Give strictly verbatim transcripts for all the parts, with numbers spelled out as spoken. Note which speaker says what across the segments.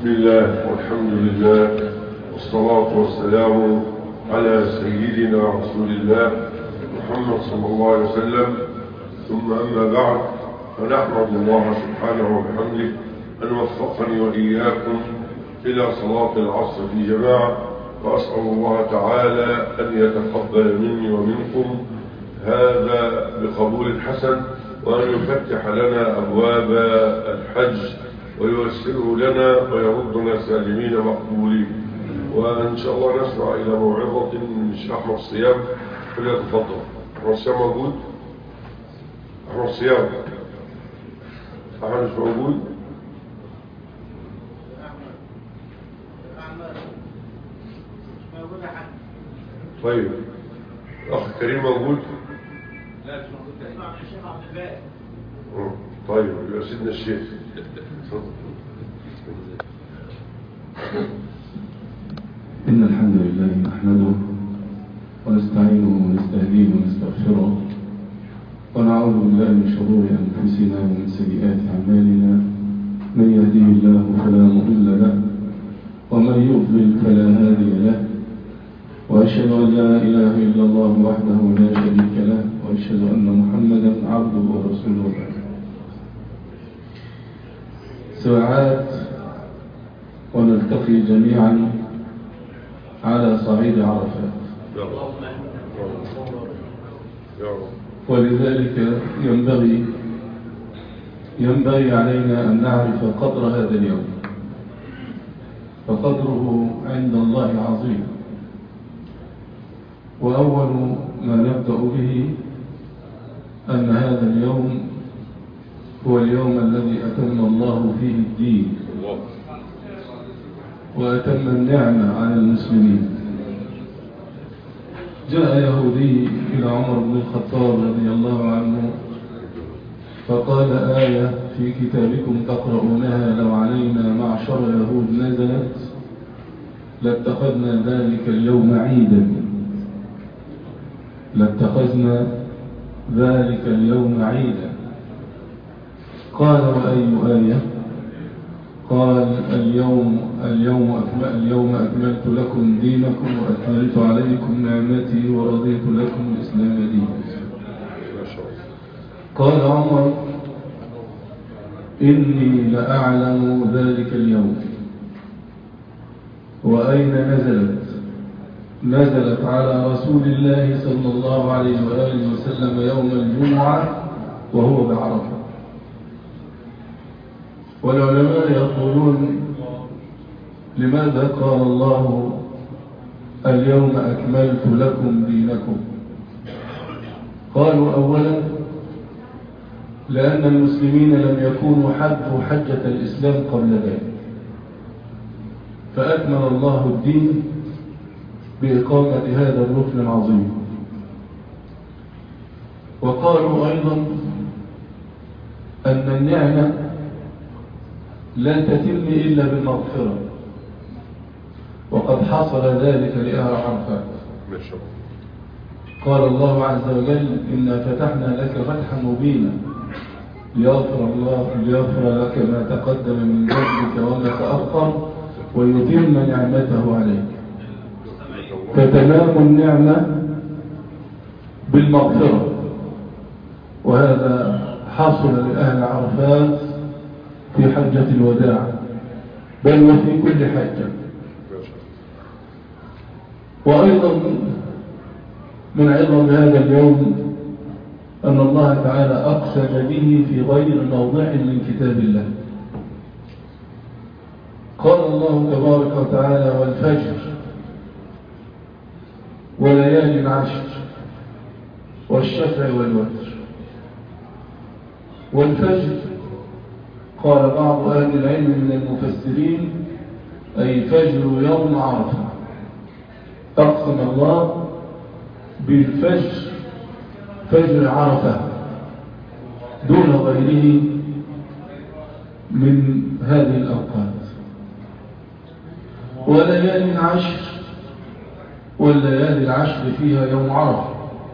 Speaker 1: بسم الله والحمد لله والصلاة والسلام على سيدنا رسول الله محمد صلى الله عليه وسلم، ثم أما بعد، فنحمد الله سبحانه وبحمده أن وفقني وإياكم إلى صلاة العصر في جماعة، وأسأل الله تعالى أن يتقبل مني ومنكم هذا بقبول حسن، وأن يفتح لنا أبواب الحج وييسره لنا ويردنا سالمين مقبولين. وإن شاء الله نسمع إلى موعظة من الشيخ أحمد الصيام، فليتفضل. أحمد الصيام موجود؟ أحمد الصيام أحمد مش موجود؟ طيب الأخ الكريم موجود؟
Speaker 2: لا مش موجود. اسمع من الشيخ عبد الباقي.
Speaker 1: طيب يبقى سيدنا الشيخ.
Speaker 3: إن الحمد لله نحمده ونستعينه ونستهديه ونستغفره ونعوذ بالله من شرور أنفسنا ومن سيئات أعمالنا، من يهديه الله فلا مضل له ومن يضلل فلا هادي له، وأشهد أن لا إله إلا الله وحده لا شريك له، وأشهد أن محمدا عبده ورسوله. ساعات ونلتقي جميعا على صعيد عرفات، ولذلك ينبغي ينبغي علينا أن نعرف قدر هذا اليوم، فقدره عند الله عظيم. وأول ما نبدأ به أن هذا اليوم هو اليوم الذي أتم الله فيه الدين وأتم النعمة على المسلمين. جاء يهودي إلى عمر بن الخطاب رضي الله عنه فقال: آية في كتابكم تقرؤونها لو علينا معشر يهود نزلت لاتخذنا ذلك اليوم عيدا لاتخذنا ذلك اليوم عيدا. قال: وأي آية؟ قال: اليوم اليوم أكمل اليوم أكملت لكم دينكم وأكملت عليكم نعمتي ورضيت لكم الإسلام دينا. قال عمر: إني لأعلم ذلك اليوم. وأين نزلت؟ نزلت على رسول الله صلى الله عليه وآله وسلم يوم الجمعة وهو بعرفة. والعلماء يقولون: لماذا قال الله اليوم أكملت لكم دينكم؟ قالوا: أولا لأن المسلمين لم يكونوا حجوا حجة الإسلام قبل ذلك، فأكمل الله الدين بإقامة هذا الركن العظيم. وقالوا أيضا أن النعمة لا تتم إلا بالمغفرة، وقد حصل ذلك لأهل عرفات. قال الله عز وجل: إنا فتحنا لك فتحا مبينا ليغفر الله ليغفر لك ما تقدم من ذنبك وما تأخر ويتم نعمته عليك. فتمام النعمة بالمغفرة، وهذا حصل لأهل عرفات في حجة الوداع بل وفي كل حجة. وأيضا من عظم هذا اليوم أن الله تعالى أقسم به في غير موضع من كتاب الله. قال الله تبارك وتعالى: والفجر وليالي العشر والشفع والوتر. والفجر قال بعض أهل العلم من المفسرين أي فجر يوم عرفة. أقسم الله بالفجر، فجر عرفة، دون غيره من هذه الأوقات. وليالي العشر، والليالي العشر فيها يوم عرفة.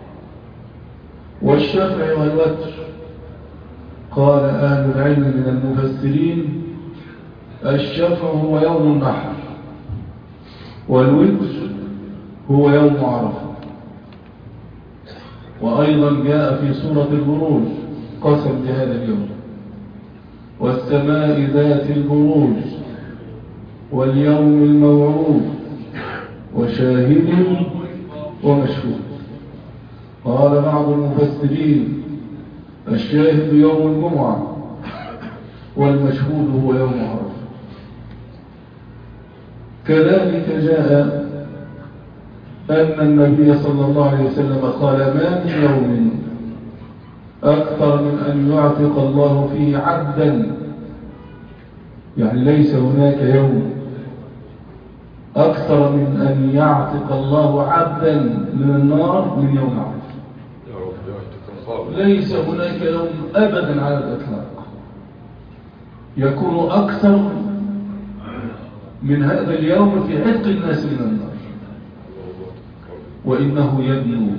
Speaker 3: والشفع والوتر قال أهل العلم من المفسرين الشفع هو يوم النحر، والوتر هو يوم عرفة. وأيضا جاء في سورة البروج قسم بهذا اليوم: والسماء ذات البروج واليوم الموعود وشاهد ومشهود. قال بعض المفسرين: الشاهد يوم الجمعة والمشهود هو يوم عرفة. كذلك جاء أن النبي صلى الله عليه وسلم قال: ما من يوم أكثر من أن يعتق الله فيه عبدا، يعني ليس هناك يوم أكثر من أن يعتق الله عبدا من النار من يوم عرفة. ليس هناك يوم أبدا على الإطلاق يكون أكثر من هذا اليوم في عتق الناس من النار. وإنه يدنو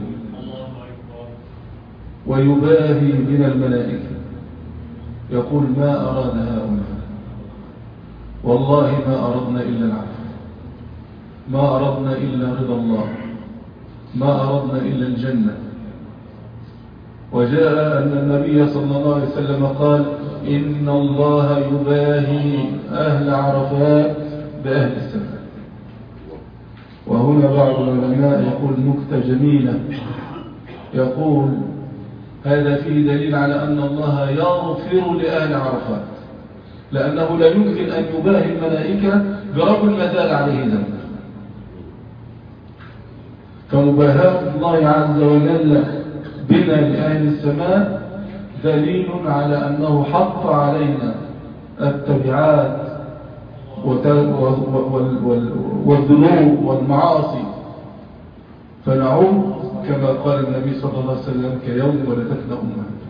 Speaker 3: ويباهي من الملائكة يقول: ما أراد هؤلاء، والله ما أردنا إلا العفو، ما أردنا إلا رضا الله، ما أردنا إلا الجنة. وجاء أن النبي صلى الله عليه وسلم قال: إن الله يباهي أهل عرفات بأهل السماء. وهنا بعض العلماء يقول نكتة جميلة، يقول: هذا فيه دليل على أن الله يغفر لأهل عرفات، لأنه لا يمكن أن يباهي الملائكة برجل ما زال عليه ذنب. فمباهاة الله عز وجل بنا لأهل السماء دليل على أنه حط علينا التبعات والذنوب والمعاصي، فنعود كما قال النبي صلى الله عليه وسلم: كيوم ولدتنا أمهاتنا.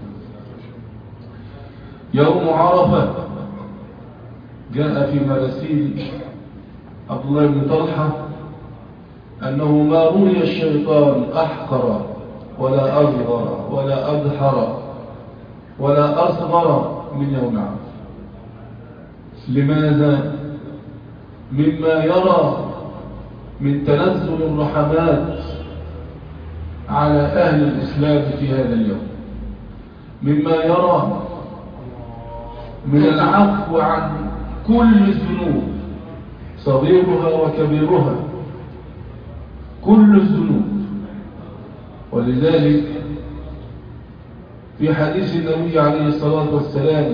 Speaker 3: يوم عرفة جاء في مراسيل عبد الله بن طلحة أنه ما رؤي الشيطان أحقر ولا أصغر ولا أدحر ولا أصغر من يوم عرفة. لماذا؟ مما يرى من تنزل الرحمات على أهل الإسلام في هذا اليوم، مما يرى من العفو عن كل الذنوب صغيرها وكبيرها، كل الذنوب. ولذلك في حديث النبي عليه الصلاة والسلام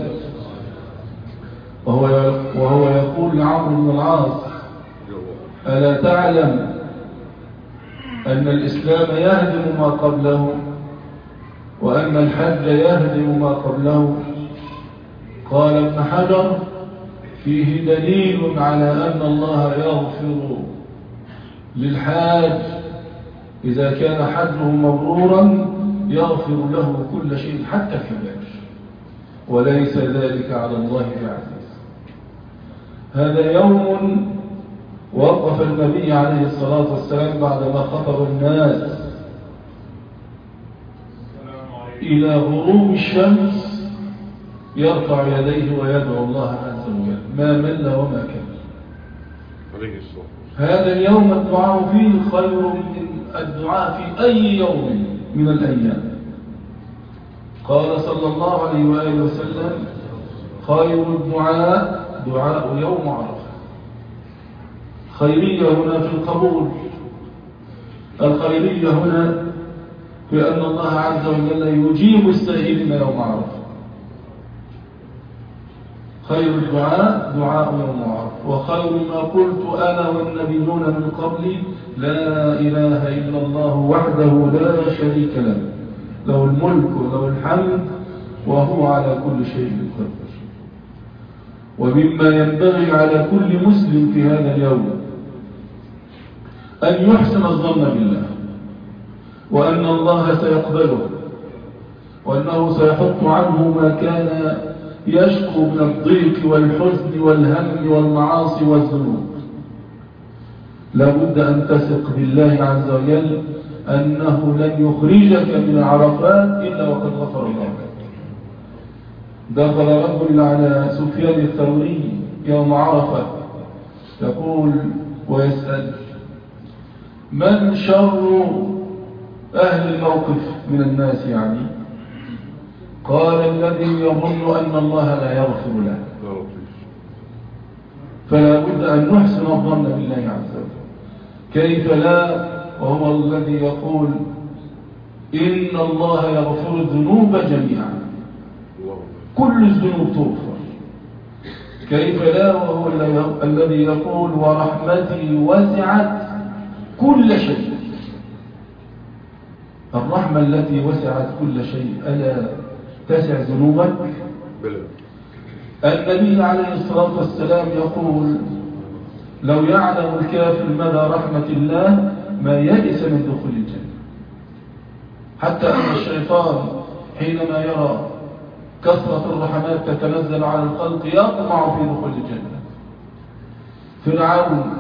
Speaker 3: وهو وهو يقول لعمرو بن العاص: ألا تعلم أن الإسلام يهدم ما قبله وأن الحج يهدم ما قبله؟ قال ابن حجر: فيه دليل على أن الله يغفر للحاج إذا كان حجه مبرورا، يغفر له كل شيء حتى الكبائر، وليس ذلك على الله بعزيز. هذا يوم وقف النبي عليه الصلاة والسلام بعدما خطب الناس إلى غروب الشمس يرفع يديه ويدعو الله عز وجل ما مل وما كمل. هذا اليوم الدعاء فيه خير من الدعاء في أي يوم من الأيام. قال صلى الله عليه وآله وسلم: خير الدعاء دعاء يوم عرفة. خيرية هنا في القبول، الخيرية هنا في أن الله عز وجل يجيب السائلين يوم عرفة. خير الدعاء دعاء يوم عرفة، وخير ما قلت أنا والنبيون من قبلي: لا إله إلا الله وحده لا شريك له، له الملك وله الحمد وهو على كل شيء قدير. ومما ينبغي على كل مسلم في هذا اليوم أن يحسن الظن بالله، وأن الله سيقبله، وأنه سيحط عنه ما كان يشكو من الضيق والحزن والهم والمعاصي والذنوب. لا بد أن تثق بالله عز وجل أنه لن يخرجك من عرفات إلا وقد غفر الله لك. دخل رجل على سفيان الثوري يوم عرفة يقول ويسأل: من شر أهل الموقف من الناس؟ يعني قال: الذي يظن أن الله لا يغفر له. فلا بد أن نحسن الظن بالله عز وجل. كيف لا وهو الذي يقول: إن الله يغفر الذنوب جميعا، كل الذنوب تغفر. كيف لا وهو الذي يقول: ورحمتي وسعت كل شيء. الرحمة التي وسعت كل شيء ألا تسع ذنوبك؟ النبي عليه الصلاة والسلام يقول: لو يعلم الكافر مدى رحمة الله ما يئس من دخول الجنة. حتى أن الشيطان حينما يرى كثرة الرحمات تتنزل على الخلق يطمع في دخول الجنة. فرعون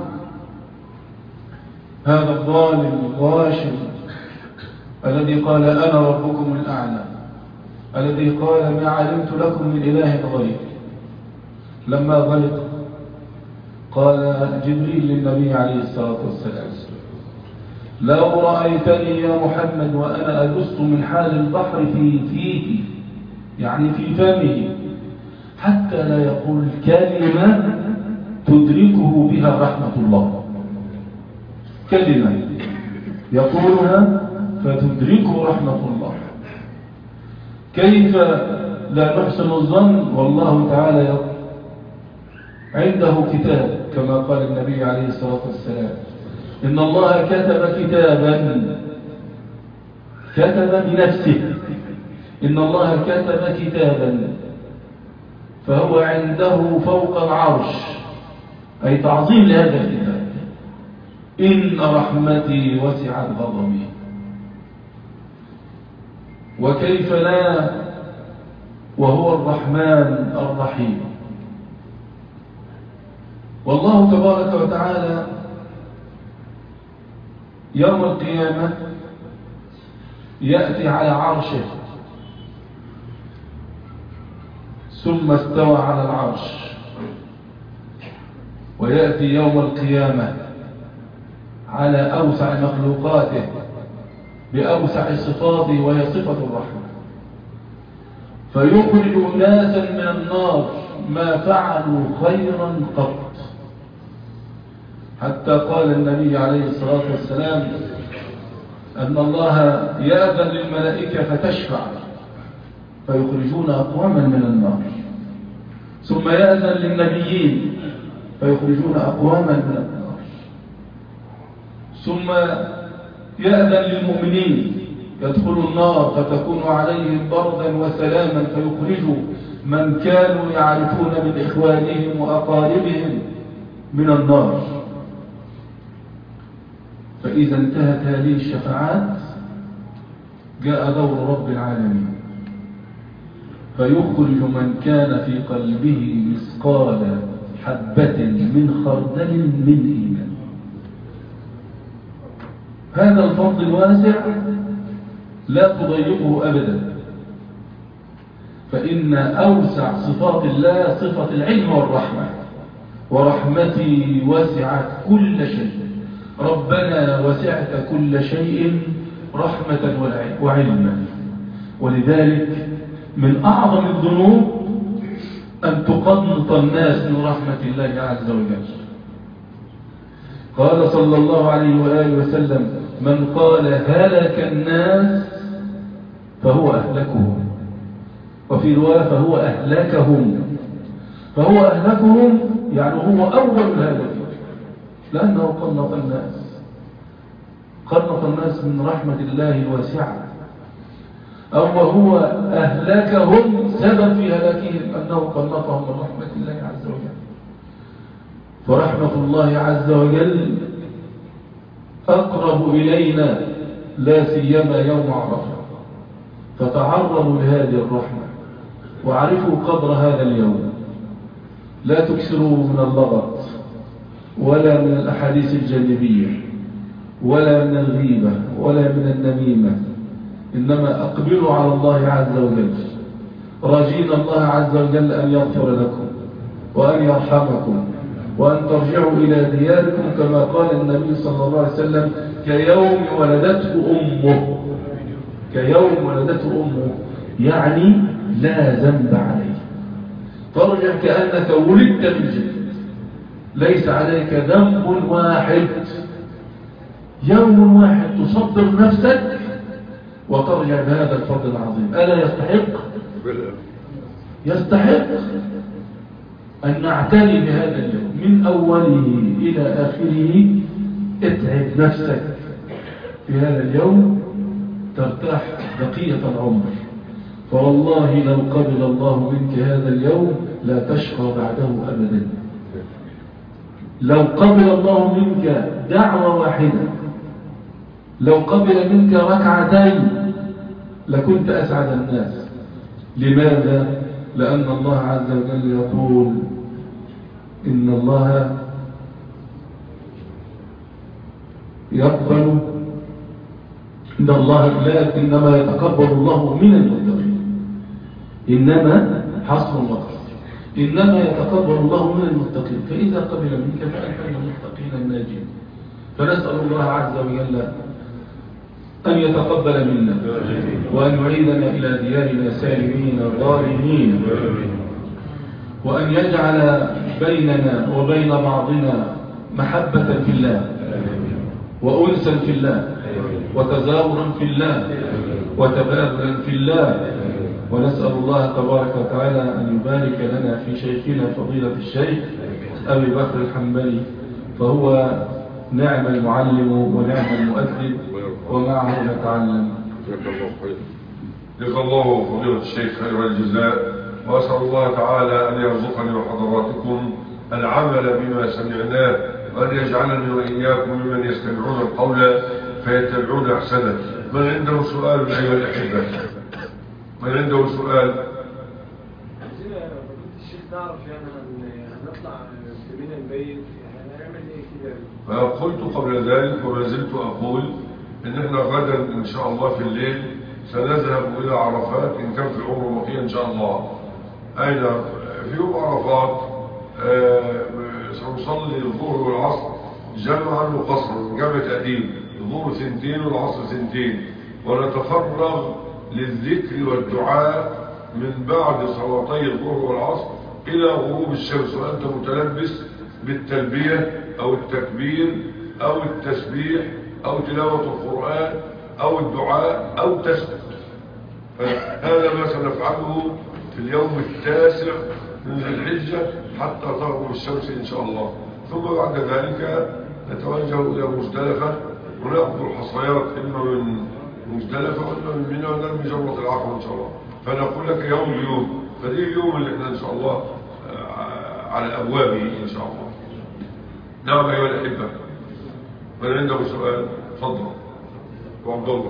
Speaker 3: هذا الظالم الغاشم الذي قال: أنا ربكم الأعلى، الذي قال: ما علمت لكم من إله غيري، لما غلط قال جبريل للنبي عليه الصلاة والسلام: لو رأيتني يا محمد وأنا أدس من حال البحر في فيه، يعني في فمه، حتى لا يقول كلمة تدركه بها رحمة الله، كلمة يقولها فتدركه رحمة الله. كيف لا نحسن الظن والله تعالى يقول عنده كتاب، كما قال النبي عليه الصلاة والسلام: إن الله كتب كتابا، كتب بنفسه، إن الله كتب كتابا فهو عنده فوق العرش، أي تعظيم لهذا الكتاب: إن رحمتي وسعت غضبي. وكيف لا وهو الرحمن الرحيم. والله تبارك وتعالى يوم القيامة يأتي على عرشه، ثم استوى على العرش، ويأتي يوم القيامة على أوسع مخلوقاته بأوسع صفاته، وهي صفة الرحمة، فيخرج ناسا من النار ما فعلوا خيرا قط. حتى قال النبي عليه الصلاة والسلام أن الله يأذن للملائكة فتشفع فيخرجون أقواما من النار، ثم يأذن للنبيين فيخرجون أقواما من النار، ثم يأذن للمؤمنين يدخلوا النار فتكون عليهم بردا وسلاما فيخرجوا من كانوا يعرفون من إخوانهم وأقاربهم من النار. فإذا انتهت هذه الشفاعات جاء دور رب العالمين فيخرج من كان في قلبه مثقال حبة من خردل من إيمان. هذا الفضل الواسع لا تضيقه أبدا، فإن أوسع صفات الله صفة العلم والرحمة: ورحمتي وسعت كل شيء. ربنا وسعت كل شيء رحمة وعلما. ولذلك من أعظم الذنوب أن تقنط الناس من رحمة الله عز وجل. قال صلى الله عليه وآله وسلم: من قال هلك الناس فهو أهلكهم، وفي رواية فهو أهلكهم. فهو أهلكهم يعني هو أول الهالكين، لأنه قنط الناس، قنط الناس من رحمة الله الواسعة. أو وهو أهلكهم سبب في هلاكهم أنه قنطهم من رحمة الله عز وجل. فرحمة الله عز وجل أقرب إلينا لا سيما يوم عرفة، فتعرضوا لهذه الرحمة وعرفوا قدر هذا اليوم. لا تكسروا من اللغط ولا من الأحاديث الجانبية ولا من الغيبة ولا من النميمة، إنما أقبلوا على الله عز وجل راجين الله عز وجل أن يغفر لكم وأن يرحمكم وأن ترجعوا إلى دياركم كما قال النبي صلى الله عليه وسلم كيوم ولدته أمه، كيوم ولدته أمه، يعني لا ذنب عليه. ترجع كأنك ولدت من جديد، ليس عليك ذنب واحد، يوم واحد تصبر نفسك وترجع بهذا الفضل العظيم. ألا يستحق؟ يستحق أن نعتني بهذا اليوم من أوله إلى آخره. اتعب نفسك في هذا اليوم ترتاح بقية العمر، فوالله لو قبل الله منك هذا اليوم لا تشقى بعده أبدا. لو قبل الله منك دعوة واحدة، لو قبل منك ركعتين لكنت أسعد الناس. لماذا؟ لأن الله عز وجل يقول إن الله يقبل، إن الله لا إنما يتقبل الله من المتقين، إنما حصر المقصد، إنما يتقبل الله من المتقين، فإذا قبل منك فأنت من المتقين الناجين. فنسأل الله عز وجل أن يتقبل منا وأن يعيدنا إلى ديارنا سالمين غارمين، وأن يجعل بيننا وبين بعضنا محبة في الله وأنسا في الله وتزاورا في الله وتبادلا في الله. ونسأل الله تبارك وتعالى أن يبارك لنا في شيخنا فضيلة الشيخ أبي بكر الحنبلي، فهو نعم المعلم ونعم المؤدب ومعه نتعلم.
Speaker 1: جزا الله فضيلة الشيخ خير الجزاء، وأسأل الله تعالى أن يرزقني وحضراتكم العمل بما سمعناه، وأن يجعلني وإياكم ممن يستمعون القول فيتبعون أحسنه. من عنده سؤال أيها الأحبة؟ من عنده سؤال؟
Speaker 2: عايزين يا فضيلة الشيخ نعرف يعني هنطلع من البيت هنعمل ايه كده؟
Speaker 1: قلت قبل ذلك وما زلت أقول إن احنا غدا إن شاء الله في الليل سنذهب إلى عرفات إن كان في العمر بقية إن شاء الله. أين؟ في يوم عرفات آه سنصلي الظهر والعصر جمعا وقصرا، جمع تأديب، الظهر سنتين والعصر سنتين، ونتفرغ للذكر والدعاء من بعد صلاتي الظهر والعصر إلى غروب الشمس، وأنت متلبس بالتلبية أو التكبير أو التسبيح أو تلاوة القرآن أو الدعاء أو تسبح. هذا ما سنفعله في اليوم التاسع من ذي الحجة حتى تغرب الشمس إن شاء الله. ثم بعد ذلك نتوجه إلى مزدلفة ونأخذ الحصيات إما من مزدلفة وإما من منى وإما من جمرة العقبة إن شاء الله. فنقول لك يوم بيوم، فدي اليوم اللي احنا إن شاء الله على أبوابه إن شاء الله. نعم أيها الأحبة، من عنده سؤال تفضل. وعبد الله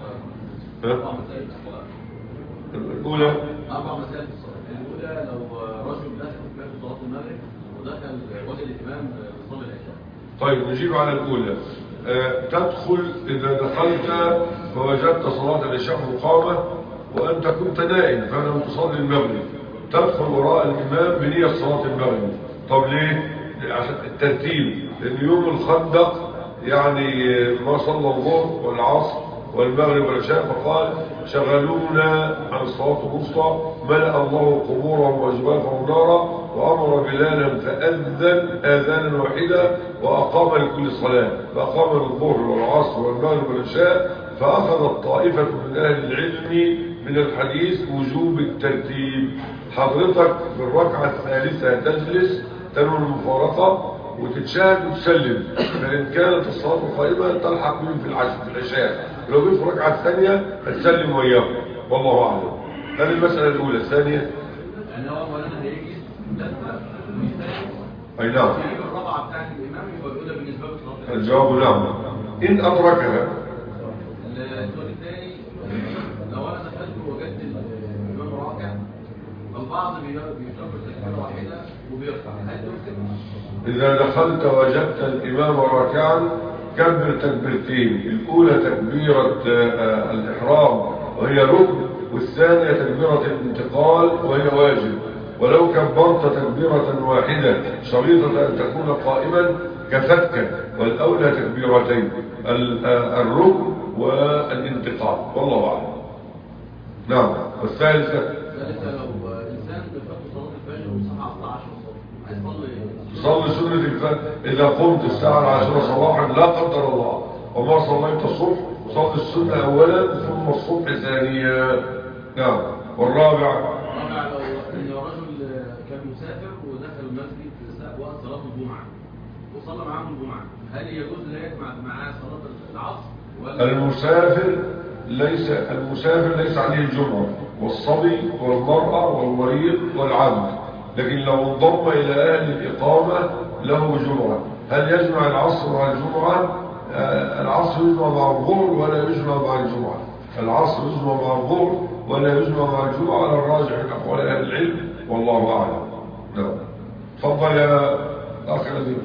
Speaker 1: الأولى
Speaker 4: أربع مسائل. الأولى لو رجل دخل في صلاة المغرب ودخل وجد الإمام في صلاة العشاء.
Speaker 1: طيب نجيب على الأولى. أه تدخل إذا دخلت فوجدت صلاة العشاء مقامة وأنت كنت نائم فلم تصلي المغرب، تدخل وراء الإمام بنية صلاة المغرب. طب ليه؟ عشان الترتيب، لأن يوم الخندق يعني ما صلى الظهر والعصر والمغرب والعشاء فقال شغلونا عن الصلاة الوسطى ملأ الله قبورهم وأجوافهم نارا، وأمر بلالا فأذن آذانا واحدا وأقام لكل صلاة، فأقام الظهر والعصر والمغرب والعشاء. فأخذت طائفة من أهل العلم من الحديث وجوب الترتيب. حضرتك في الركعة الثالثة تجلس تنوي المفارقة وتتشاهد وتسلم، فإن كانت الصلاة القائمة تلحق بهم في العشاء في العشاء، لو جيت في الركعة الثانية هتسلم وياه، والله أعلم. هذه المسألة الأولى. الثانية
Speaker 4: يعني هو مولانا هيجي
Speaker 1: أي نعم
Speaker 4: يجيب الرابعة بتاعت الإمام يبقى الأولى بالنسبة له صلاة.
Speaker 1: الجواب نعم إن أدركها.
Speaker 4: السؤال الثاني، لو أنا دخلت ووجدت الإمام راكع فالبعض بيشرب تكبيرة واحدة وبيرفع، هل تكتب؟
Speaker 1: إذا دخلت وجدت الإمام راكعا كبر تكبيرتين، الأولى تكبيرة الإحرام وهي ركن، والثانية تكبيرة الانتقال وهي واجب. ولو كبرت تكبيرة واحدة شريطة أن تكون قائما كفتك، والأولى تكبيرتين الركن والانتقال، والله أعلم. نعم. والثالثة
Speaker 4: الثالثة لو إنسان بفاته صلاة الفجر والساعة عشرة الصبح عايز
Speaker 1: تصلي سنة الفجر، إذا قمت الساعة العاشرة صباحا لا قدر الله وما صليت الصبح صلي السنة أولا ثم الصبح ثانيا. نعم. والرابع
Speaker 4: الرابع لو إن رجل كان مسافر ودخل المسجد وقت صلاة الجمعة وصلى معاهم الجمعة، هل يجوز لا يجمع معاه صلاة العصر ولا؟
Speaker 1: المسافر ليس المسافر ليس عليه الجمعة، والصبي والمرأة والمريض والعبد، لكن لو انضم إلى أهل الإقامة له جمعة. هل يجمع العصر مع الجمعة؟ آه العصر يجمع مع الظهر ولا يجمع مع الجمعة. العصر يجمع مع الظهر ولا يجمع مع الجمعة على الراجح من أقوال أهل العلم، والله أعلم. نعم. تفضل يا أخي الذي.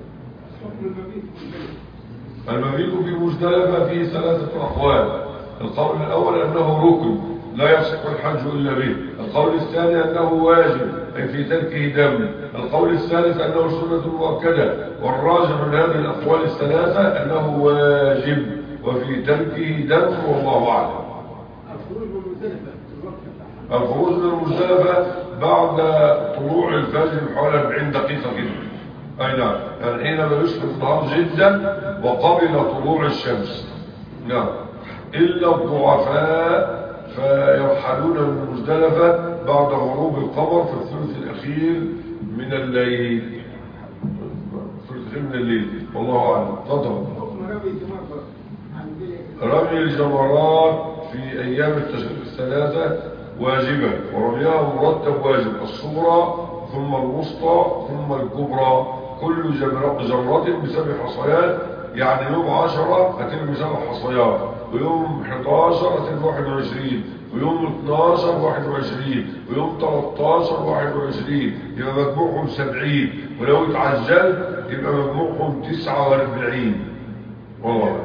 Speaker 1: المبيت في مزدلفة فيه ثلاثة أقوال. القول الأول أنه ركن لا يصح الحج إلا به. القول الثاني أنه واجب أي في تركه دم. القول الثالث أنه سنة مؤكدة، والراجح من هذه الأقوال الثلاثة أنه واجب وفي تركه دم، والله أعلم. الخروج من المزدلفة بعد طلوع الفجر بحوالي أربعين دقيقة كده. أي نعم، يعني حينما يشرق النهار جدا وقبل طلوع الشمس. نعم. إلا الضعفاء فيرحلون من مزدلفة بعد غروب القمر في الثلث الأخير من الليل. الثلث الأخير من الليل، والله أعلم. تفضل. رمي الجمرات في أيام التشريق الثلاثة واجبة، ورميها مرتب واجب، الصغرى ثم الوسطى ثم الكبرى، كل جمرة بسبع حصيات. يعني يوم عشرة هترمي سبع حصيات، ويوم حداشر هترمي واحد وعشرين، ويوم اتناشر واحد وعشرين، ويوم تلتاشر واحد وعشرين، يبقى مجموعهم سبعين، ولو اتعجلت يبقى مجموعهم تسعة واربعين. والله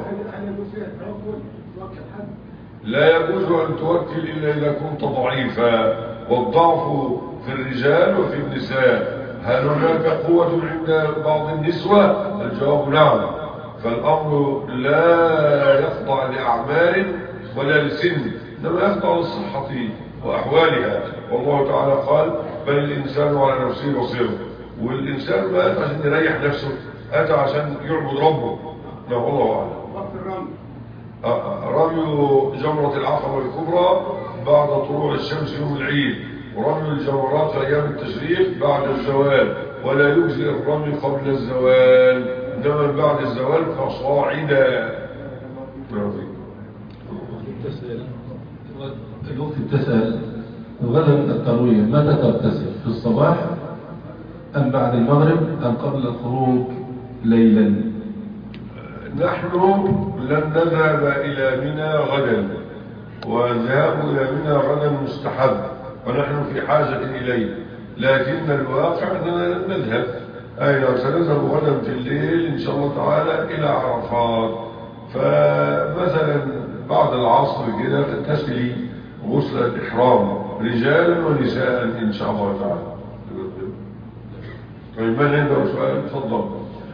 Speaker 1: لا يجوز أن توكل إلا إذا كنت ضعيفا، والضعف في الرجال وفي النساء. هل هناك قوة عند بعض النسوة؟ الجواب نعم. فالأمر لا يخضع لأعمال ولا لسن، إنما يخضع للصحة وأحوالها. والله تعالى قال: بل الإنسان على نفسه بصير. والإنسان ما أتى عشان يريح نفسه، أتى عشان يعبد ربه. لا، والله أعلم. رمي جمرة العقبة الكبرى بعد طلوع الشمس يوم العيد، ورمي الجمرات في أيام التشريق بعد الزوال، ولا يجزئ الرمي قبل الزوال، إنما بعد الزوال فصاعدا.
Speaker 3: الوقت بتسأل غدا التروية متى تغتسل؟ في الصباح أم بعد المغرب أم قبل الخروج ليلا؟
Speaker 1: نحن لن نذهب إلى منى غدا، والذهاب إلى منى غدا مستحب ونحن في حاجة إليه، لكن الواقع أننا لن نذهب. أي سنذهب غدا في الليل إن شاء الله تعالى إلى عرفات. فمثلا بعد العصر كده تغتسلي غسل الإحرام رجالا ونساء إن شاء الله تعالى. طيب، من عنده سؤال؟ تفضل.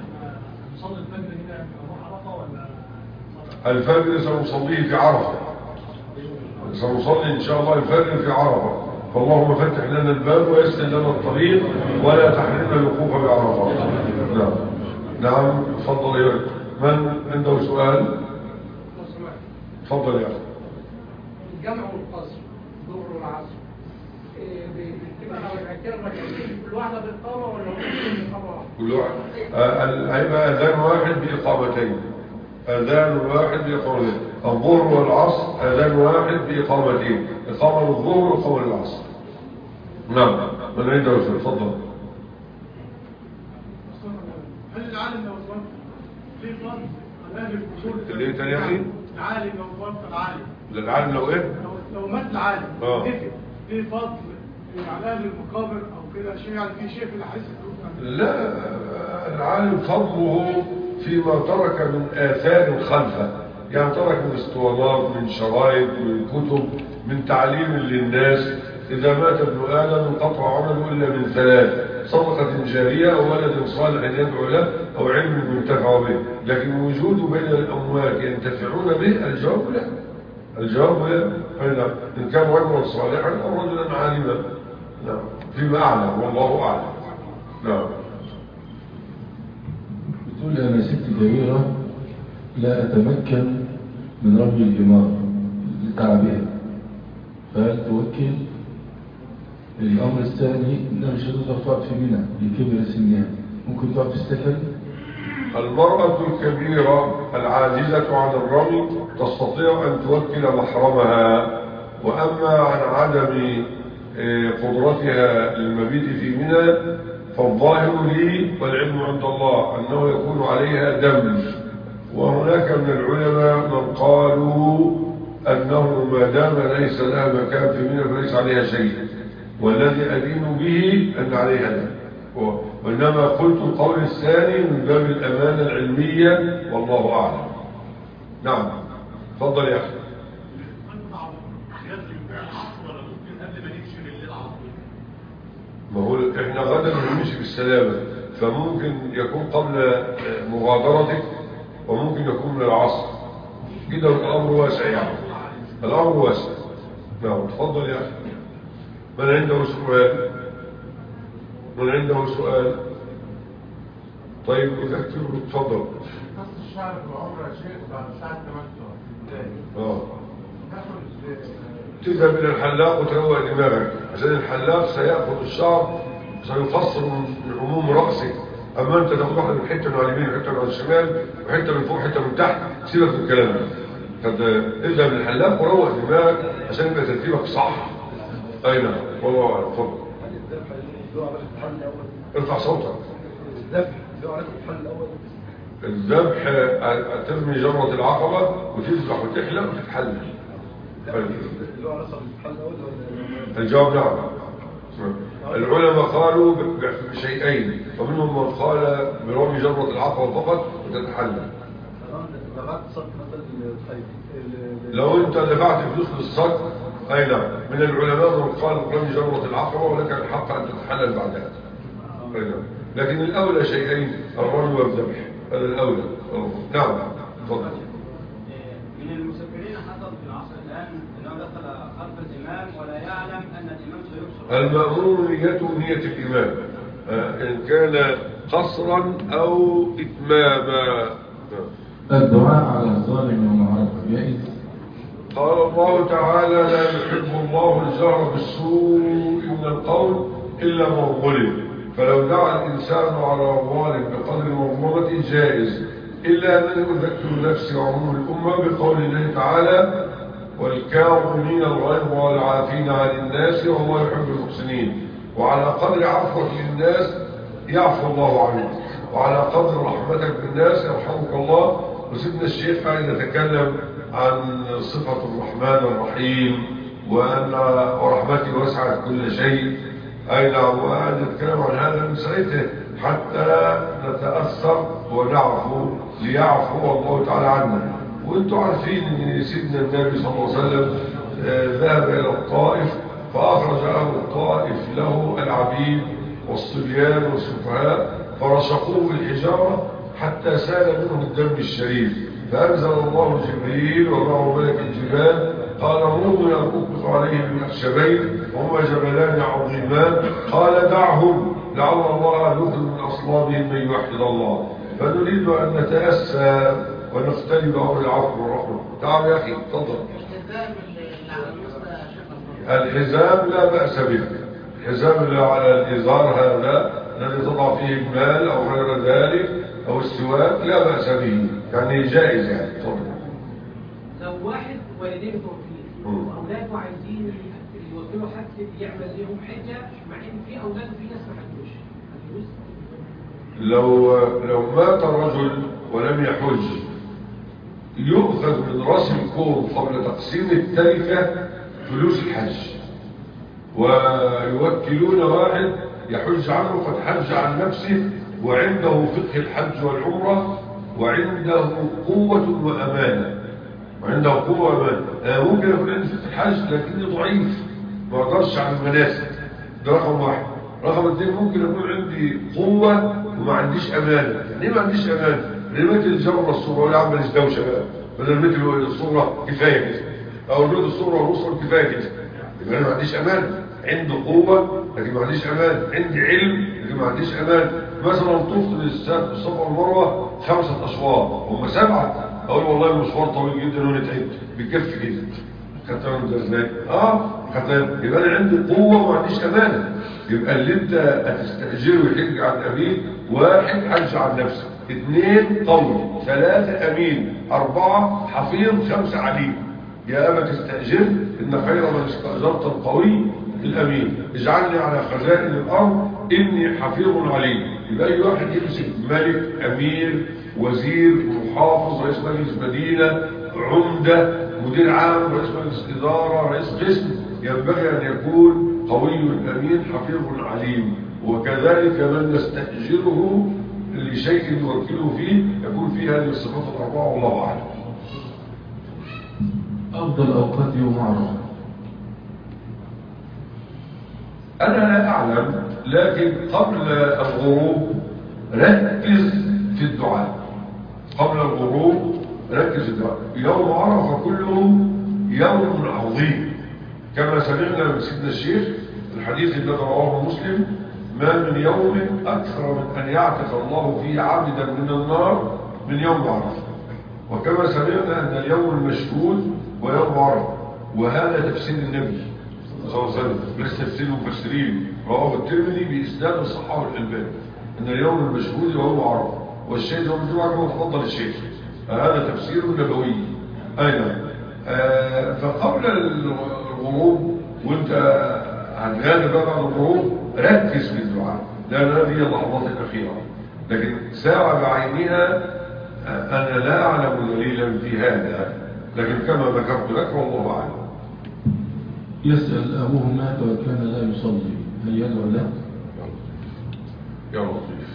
Speaker 1: الفجر سنصليه في عرفة، سنصلي إن شاء الله الفجر في عرفة، فاللهم فتح لنا الباب ويسر لنا الطريق ولا تحرمنا الوقوف بعرفة. نعم نعم. تفضل يا من عنده سؤال؟ تفضل يا أخي.
Speaker 5: الجمع والقصر الظهر والعصر بتبقى كل واحدة بالإقامة ولا بالإقامة؟
Speaker 1: كل واحد هيبقى أذان واحد بإقامتين، أذان واحد بإقامتين. الظهر والعصر أذان واحد بإقامتين، إقامة الظهر وإقامة العصر. نعم. من عنده سؤال؟ تفضل.
Speaker 5: هل العالم لو توفى ليه فضل على أهل القبور؟
Speaker 1: ليه تاني يا أخي؟
Speaker 5: العالم لو توفى العالم
Speaker 1: العالم لو إيه؟
Speaker 5: لو, لو مات العالم
Speaker 1: اه
Speaker 5: ليه فضل على أهل المقابر أو كده شيء، يعني في شيء في الحديث؟
Speaker 1: لا، العالم فضله فيما ترك من آثار خلفه، يعني ترك من اسطوانات، من شرايط، من كتب، من تعليم للناس. إذا مات ابن آدم انقطع عمله إلا من ثلاث: صدقة جارية أو ولد صالح يدعو له أو علم ينتفع به. لكن وجود بين الأموات ينتفعون به، الجواب لا. الجواب لا. إن كان رجلا صالحا أو رجلا عالما، نعم، فيما أعلم والله أعلم. نعم.
Speaker 3: بتقول أنا ست كبيرة لا أتمكن من رمي الجمار لتعبها، فهل توكل؟ الأمر الثاني إنها مش هتقدر تقعد في منى لكبر سنها، ممكن تقعد في السفر؟
Speaker 1: المرأة الكبيرة العاجزة عن الرمي تستطيع أن توكل محرمها، وأما عن عدم قدرتها للمبيت في منى فالظاهر لي والعلم عند الله أنه يكون عليها دم. وهناك من العلماء من قالوا أنه ما دام ليس لها مكان في منى فليس عليها شيء، والذي أدين به أن عليها دم. وإنما قلت القول الثاني من باب الأمانة العلمية والله أعلم. نعم، تفضل يا أخي. ما هو احنا غدا بنمشي بالسلامة، فممكن يكون قبل مغادرتك وممكن يكون من العصر كده، الأمر واسع يعني، الأمر واسع. نعم، تفضل يا أخي. من عنده سؤال؟ من عنده سؤال؟ طيب اكتبوا، تفضل.
Speaker 5: قص الشعر في العمر يا شيخ بعد ساعة التمتع.
Speaker 1: اه تذهب إلى الحلاق وتروق دماغك، عشان الحلاق سيأخذ الشعر سيفصل من عموم رأسك. أما أنت تاخد واحدة من حتة من على اليمين وحتة من على الشمال وحتة من فوق وحتة من تحت، سيبك من الكلام ده. فاذهب للحلاق وروق دماغك عشان يبقى ترتيبك صح. أي نعم، والله أعلم. اتفضل. ارفع صوتك.
Speaker 2: الذبح له علاقة بالحل الأول؟
Speaker 1: الذبح ترمي جمرة العقبة وتذبح وتحلق وتتحلل.
Speaker 2: له علاقة بالحل الأول ولا؟
Speaker 1: الجواب نعم. العلماء قالوا بشيئين، ومنهم من قال برمي جمرة العقبة فقط وتتحلل.
Speaker 2: دفعت صك مثلا الخير.
Speaker 1: لو انت دفعت فلوس للصك، اي نعم، من العلماء من قال رمي جمرة العقبة ولك الحق ان تتحلل بعدها. اي نعم، لكن الاولى شيئين، الرمي والذبح، هذا الاولى. نعم، تفضل.
Speaker 6: من المسافرين حصل في العصر الان انه دخل خلف الامام ولا يعلم ان الامام سيبصر.
Speaker 1: المأمور نيته نية الامام، ان كان قصرا او اتماما.
Speaker 3: الدعاء على الظالم يوم عرفة جائز؟
Speaker 1: قال الله تعالى: لا يحب الله الجهر بالسوء من القول إلا من ظلم. فلو دعا الإنسان على الظالم بقدر مظلمته جائز، إلا أن يذكر نفسي وعموم الأمة بقول الله تعالى: والكاظمين الغيظ والعافين عن الناس والله يحب المحسنين. وعلى قدر عفوك للناس يعفو الله عنك، وعلى قدر رحمتك بالناس يرحمك الله. وسيدنا الشيخ قاعد يتكلم عن صفة الرحمن الرحيم وأن ورحمتي وسعت كل شيء. أي نعم، وقاعد يتكلم عن هذا من ساعته حتى نتأثر ونعفو ليعفو الله تعالى عنا. وانتم عارفين ان سيدنا النبي صلى الله عليه وسلم ذهب إلى الطائف فأخرج أهل الطائف له العبيد والصبيان والسفهاء فرشقوه بالحجارة حتى سال منه الدم الشريف، فأنزل الله جبريل ومعه ملك الجبال قال: مروا يربط عليهم بالأخشبين وهما جبلان عظيمان، قال: دعهم لعل الله يخرج من أصلابهم من يوحد الله. فنريد أن نتأسى ونختلف أمر العفو والرحمة. تعال يا أخي، تفضل. الحزام لا بأس به، الحزام اللي على الإزار هذا الذي تضع فيه المال أو غير ذلك أو السواك لا بأس به، يعني جائز يعني. تفضل.
Speaker 7: لو واحد والديه متوفيين واولاده عايزين يوكلوا حد يعمل لهم حجه، مع ان في اولاد وفي ناس ما حجوش، هتجوز؟
Speaker 1: لو لو مات رجل ولم يحج يؤخذ من راس الكون قبل تقسيم التركه فلوس الحج، ويوكلون واحد يحج عنه قد حج عن نفسه وعنده فقه الحج والعمره وعنده قوه وامانه، وعنده قوة وأمان. ممكن يكون عندي في الحج لكني ضعيف ما اقدرش على المناسك، ده رقم واحد. رقم اثنين ممكن يكون عندي قوة وما عنديش أمانة. ليه ما عنديش أمانة؟ رميت الجمرة الصغرى ولا عم ماليش دوشة بقى، بدل رميت الصغرى كفاية كده، أو رميت الصغرى والوسطى كفاية كده، يبقى أنا ما عنديش أمانة. عندي قوة لكن ما عنديش أمانة، عندي علم لكن ما عنديش أمانة. مثلا طفت بالصفا والمروة خمسة أشواط، هم سبعة، أقول والله المشوار طويل جدا وأنا تعبت، بالكف كده. خدت بالك ازاي؟ اه خدت. يبقى انا عندي قوه وما عنديش امانه. يبقى اللي انت هتستاجره يحج عن امين، واحد حج عن نفسه، اثنين قوي، ثلاثه امين، اربعه حفيظ، خمسه عليم. يا ابا تستاجر ان خير من استاجرت القوي الامين، اجعلني على خزائن الارض اني حفيظ عليم. يبقى اي واحد يمسك ملك، امير، وزير، محافظ، رئيس مجلس مدينه، عمده، مدير عام، رئيس مجلس إدارة، رئيس قسم، ينبغي أن يكون قوي أمين حفيظ عليم. وكذلك من نستأجره لشيء نوكله فيه يكون فيه هذه الصفات الأربعة، والله أعلم.
Speaker 3: أفضل أوقات يوم عرفة؟
Speaker 1: أنا لا أعلم، لكن قبل الغروب ركز في الدعاء. قبل الغروب ركز في الدعاء. يوم عرفة كله يوم عظيم، كما سمعنا من سيدنا الشيخ الحديث الذي رواه مسلم: ما من يوم أكثر من أن يعتق الله فيه عبدا من النار من يوم عرفة. وكما سمعنا أن اليوم المشهود هو يوم عرفة، وهذا تفسير النبي صلى الله عليه وسلم، ليس تفسير المفسرين. رواه الترمذي بإسناد صححه الألباني أن اليوم المشهود هو يوم عرفة، والشهيد يوم الجمعة كما تفضل الشيخ. هذا تفسير نبوي. أين آه فقبل الغروب وانت هتغادر بقى بعد الغروب ركز في الدعاء، لأن هذه هي اللحظات الأخيرة. لكن ساعة بعينها آه أنا لا أعلم دليلا في هذا، لكن كما ذكرت لك والله أعلم.
Speaker 3: يسأل: أبوه مات وكان لا يصلي، هل يدعو له؟
Speaker 1: يا لطيف.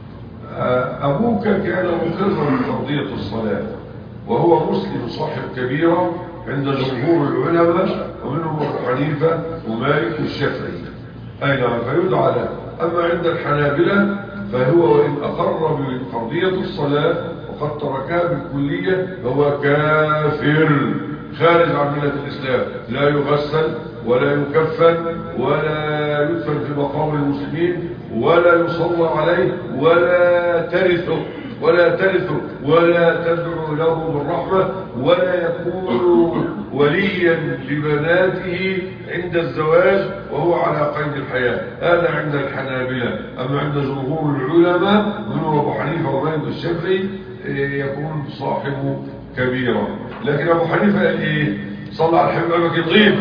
Speaker 1: أبوك كان مقرا بفرضية الصلاة، وهو مسلم صاحب كبيرة عند جمهور العلماء، ومنهم أبو حنيفة ومالك والشافعي، أي نعم، فيدعى له. أما عند الحنابلة فهو وإن أقر بفرضية الصلاة وقد تركها بالكلية فهو كافر خارج عن ملة الإسلام، لا يغسل ولا يكفن ولا يدفن في مقام المسلمين ولا يصلى عليه ولا ترثه ولا ترثه ولا تدعو له بالرحمة ولا يكون وليا لبناته عند الزواج وهو على قيد الحياة. هذا عند الحنابلة. أما عند جمهور العلماء منهم أبو حنيفة ومالك والشافعي يكون صاحب كبيرة. لكن أبو حنيفة قال إيه؟ صلى على الحبيب أبك يطيب،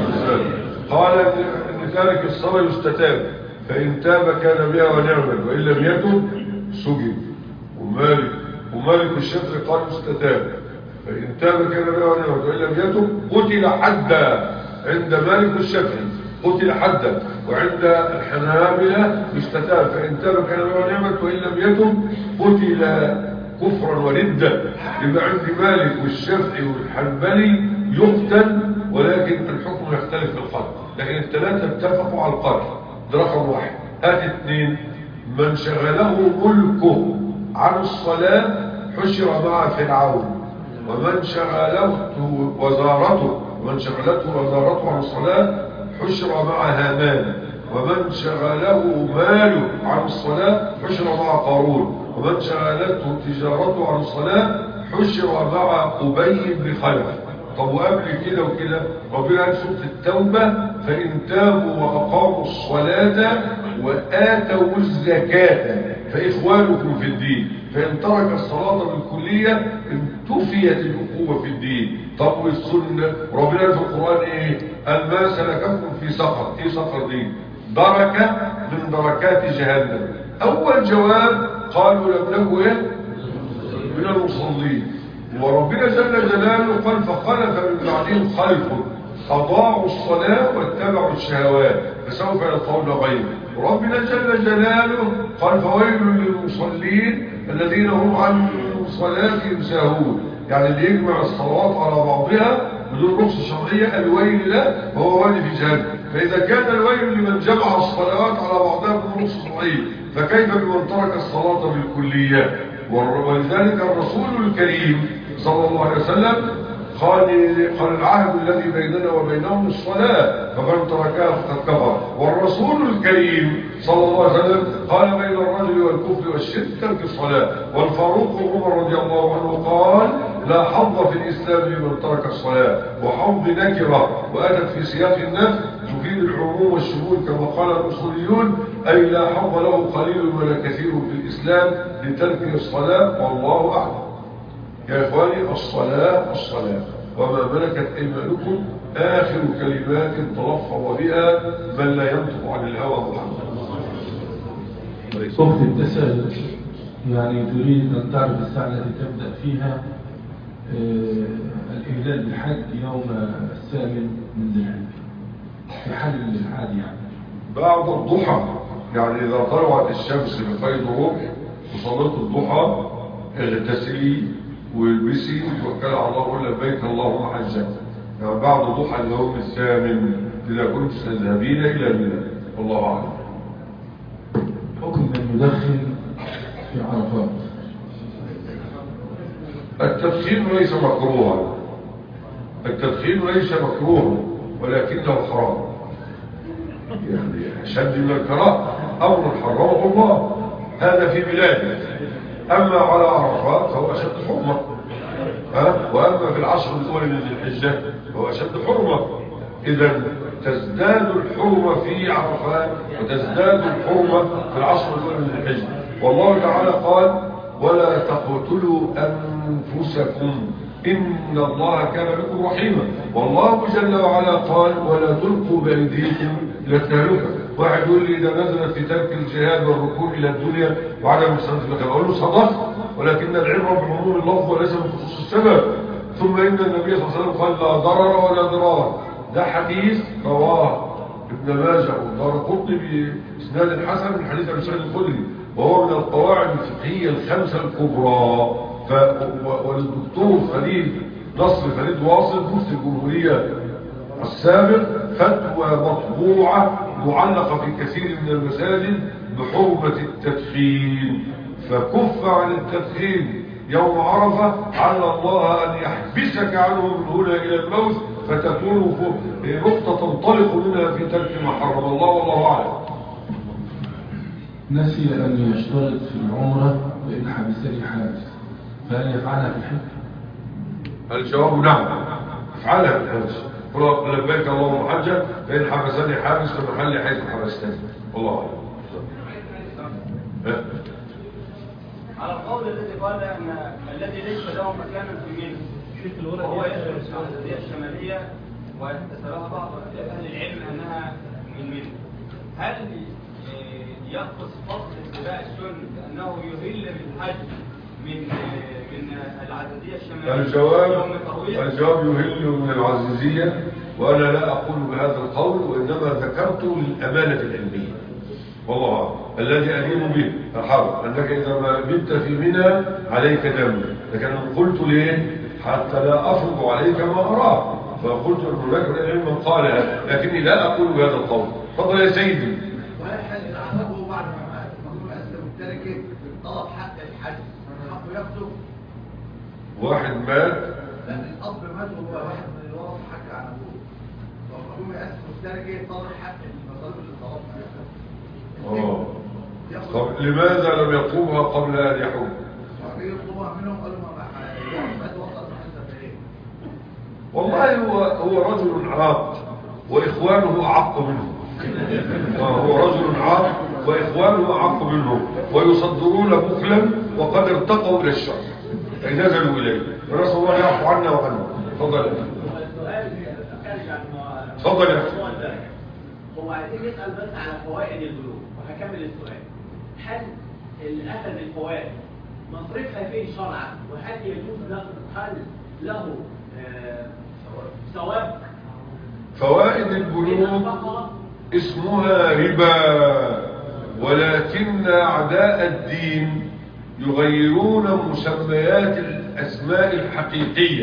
Speaker 1: قال إن تارك الصلاة يستتاب، فإن تاب كان بها ونعمل، وإن لم يتب سجن. ومالك ومالك الشافعي قال يستتاب، فإن تاب كان بها ونعمل، وإن لم يتب قتل حدا. عند مالك الشافعي قتل حدا، وعند الحنابلة يستتاب، فإن تاب كان بها ونعمل، وإن لم يتب قتل كفرا وردة. يبقى عندي مالك والشافعي والحنبلي يقتل، ولكن الحكم يختلف في القتل، لكن الثلاثة اتفقوا على القتل. ده رقم واحد. هات اثنين: من شغله ملكه عن الصلاة حشر مع فرعون، ومن شغلته وزارته ومن شغلته وزارته عن الصلاة حشر مع هامان، ومن شغله ماله عن الصلاة حشر مع قارون، ومن شغلته تجارته عن الصلاة حشر مع أبي بن خلف. طب وقبل كده وكده ربنا قال سورة التوبة: فإن تابوا وأقاموا الصلاة وآتوا الزكاة فإخوانكم في الدين، فإن ترك الصلاة بالكلية انتفيت الأخوة في الدين. طب والسنة ربنا في القرآن إيه؟ قال: ما سلككم في سقر. إيه سقر دي؟ دركة من دركات جهنم. أول جواب قالوا لم نكن إيه؟ من المصلين. وربنا جل جلاله قال: فخلف من بعدهم خلف أضاعوا الصلاة واتبعوا الشهوات فسوف يلقون غيره. ربنا جل جلاله قال: فويل للمصلين الذين هم عن صلاتهم ساهون. يعني اللي يجمع الصلوات على بعضها بدون رخصة شرعية الويل له فهو ويل في جهنم. فإذا كان الويل لمن جمع الصلوات على بعضها بدون رخصة شرعية فكيف بمن ترك الصلاة بالكلية؟ ولذلك الرسول الكريم صلى الله عليه وسلم قال قال العهد الذي بيننا وبينهم الصلاة فمن تركها فقد كفر. والرسول الكريم صلى الله عليه وسلم قال بين الرجل والكفر والشرك ترك الصلاة. والفاروق عمر رضي الله عنه قال لا حظ في الإسلام لمن ترك الصلاة. وحظ نكرة وأتت في سياق النفي تفيد العموم والشمول كما قال الأصوليون أي لا حظ له قليل ولا كثير في الإسلام لترك الصلاة والله أعلم. يا إخواني الصلاة الصلاة وما ملكت أيمانكم آخر كلمات تلفظ بها من لا ينطق عن الهوى محمد.
Speaker 3: أختي بتسأل يعني تريد أن تعرف الساعة التي تبدأ فيها الإهلال بالحج يوم الثامن من ذي الحجة في حال العادي يعني
Speaker 1: بعد الضحى، يعني إذا طلعت الشمس بقيد رمح وصليت الضحى اغتسلي والبسي وكل على الله وقول لبيك اللهم حجا، يعني بعد ضحى اليوم الثامن إذا كنت تذهبين إلى منى. والله أعلم.
Speaker 3: حكم من يدخن في عرفات.
Speaker 1: التدخين ليس مكروها، التدخين ليس مكروها ولكنه حرام، يعني أشد من الكراهة أمر حرمه الله هذا في بلاده. أما على عرفات فهو أشد حرمة، ها؟ وأما في العشر الأول من ذي الحجة فهو أشد حرمة. إذا تزداد الحرمة في عرفات وتزداد الحرمة في العشر الأول من ذي الحجة. والله تعالى قال ولا تقتلوا أنفسكم إن الله كان بكم رحيما. والله جل وعلا قال ولا تلقوا بأيديكم إلى التهلكة. واحد يقول لي إذا نزلت في ترك الجهاد والركون إلى الدنيا وعدم الصلاة في الآخرة، أقول له صدقت، ولكن العبرة بعموم اللفظ وليس بخصوص السبب. ثم إن النبي صلى الله عليه وسلم قال لا ضرر ولا ضرار. ده حديث رواه ابن ماجه والدارقطني بإسناد حسن من حديث أبي سعيد الخدري، وهو من القواعد الفقهية الخمسة الكبرى. ف... والدكتور فريد نصر فريد واصل مفتي الجمهورية السابق فتوى مطبوعة معلقة في كثير من المساجد بحرمة التدخين، فكف عن التدخين يوم عرفة على الله أن يحبسك عنه من هنا إلى الموت فتكون نقطة تنطلق منها في ترك ما حرم الله والله أعلم.
Speaker 3: نسي أن يشترط في العمرة بإن حبسني حابس، فهل يفعلها في الحج؟
Speaker 1: الجواب نعم، افعلها في الحج. قل لبيك اللهم حجا فإن حبسني حابس في محل حيث حبستني. والله أعلم.
Speaker 6: على القول الذي قال أن الذي ليس له مكان في منى وهو يشمل السعودية الشمالية ويتسببها بعض أهل العلم أنها من منى، هل يقص فصل اتباع السنة أنه يهل بالحج من من العزيزية الشمالية؟
Speaker 1: الجواب الجواب يهل من العزيزية، وأنا لا أقول بهذا القول وإنما ذكرت للأمانة العلمية. والله الذي أليم به الحرب أنك إذا ما بت في منى عليك دم، لكن قلت ليه؟ حتى لا أفرض عليك ما أراه، فقلت أن هناك من العلم قال هذا، لكني لا أقول بهذا القول. تفضل يا سيدي.
Speaker 8: واحد عرفه بعد ما مات مظلوم أسلم مشتركة طلب حق الحج، حقه ياخده؟
Speaker 1: واحد مات
Speaker 8: لأن الأب مات وهو واحد من الورثة حكى عن أبوه، فمظلوم أسلم مشتركة طلب حق المظلوم اللي طلبها.
Speaker 1: اه طب لماذا لم يطلبها قبل أن يحوم؟
Speaker 8: يطلبها منهم قالوا ما وصل
Speaker 1: والله هو هو رجل عاق وإخوانه أعق منه. هو رجل عاق وإخوانه أعق منه ويصدرون بخلا وقد ارتقوا إلى الشر أي نزلوا إليه، ونسأل الله يعفو عنا وعنه. تفضل تفضل يا أخي.
Speaker 9: هو عايزين نسأل بس على فوائد البلوغ وهكمل السؤال. هل الأخذ الفوائد مصرفها فيه شرعا، وهل يجوز له هل له ثواب؟
Speaker 1: فوائد البلوغ اسمها ربا، ولكن أعداء الدين يغيرون مسميات الأسماء الحقيقية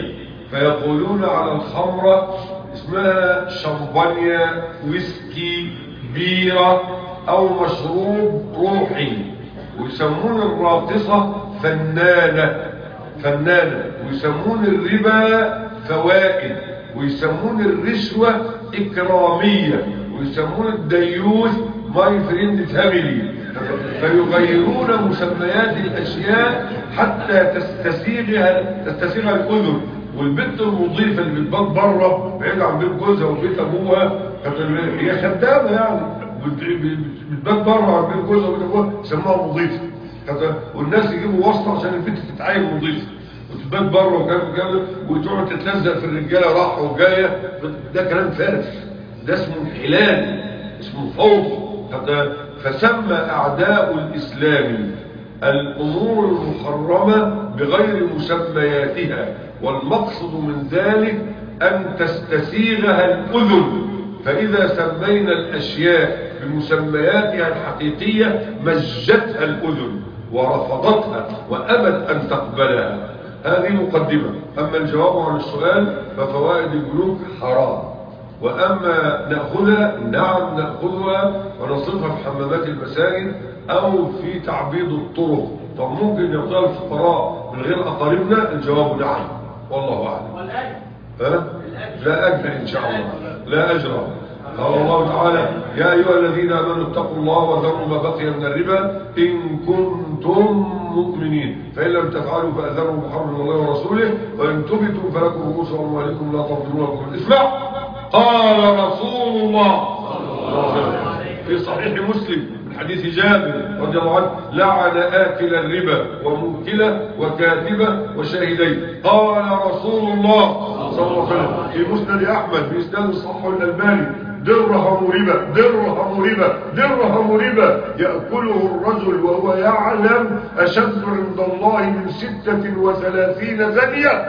Speaker 1: فيقولون على الخمرة اسمها شمبانيا، ويسكي، بيرة أو مشروب روحي، ويسمون الراقصة فنانة فنانة ويسمون الربا فوائد، ويسمون الرشوة إكرامية، ويسمون الديوث ماي فريند فاميلي. فيغيرون مسميات الأشياء حتى تستسيغها تستسيغها الأذن. والبنت المضيفة اللي بتبات بره بعيد عن بيت جوزها وبيت أبوها هي خدامة يعني بتبات بره عن بيت جوزها وبيت أبوها يسموها مضيفة. والناس يجيبوا واسطة عشان البنت تتعين مضيفة وتبات بره وكذا وتقعد تتلزق في الرجالة راحة وجاية. ده كلام فارغ، ده اسمه انحلال، اسمه فوضى. فسمى أعداء الإسلام الأمور المحرمة بغير مسمياتها، والمقصد من ذلك أن تستسيغها الأذن. فإذا سمينا الأشياء بمسمياتها الحقيقية مجتها الأذن ورفضتها وأبت أن تقبلها. هذه مقدمة. أما الجواب عن السؤال ففوائد البنوك حرام، وأما نأخذها نعم نأخذها ونصرفها في حمامات المساجد أو في تعبيد الطرق. طب ممكن يقتل الفقراء من غير أقاربنا؟ الجواب نعم والله أعلم.
Speaker 9: والأجر؟
Speaker 1: ها؟ لا أجر إن شاء الله، لا أجر. قال الله تعالى يا أيها الذين آمنوا اتقوا الله وذروا ما بقي من الربا إن كنتم مؤمنين فإن لم تفعلوا فأذروا بحرب من الله ورسوله وإن تبتم فلكم رؤوس أموالكم لا تظلمون لكم. اسمع، قال رسول الله في صحيح مسلم من حديث جابر رضي الله عنه لعن آكل الربا وموكله وكاتبه وشاهديه. قال رسول الله صلى الله عليه وسلم في مسند أحمد بإسناد صحيح الألباني درهم ربا درهم ربا درهم ربا يأكله الرجل وهو يعلم أشد عند الله من ستة وثلاثين زنية.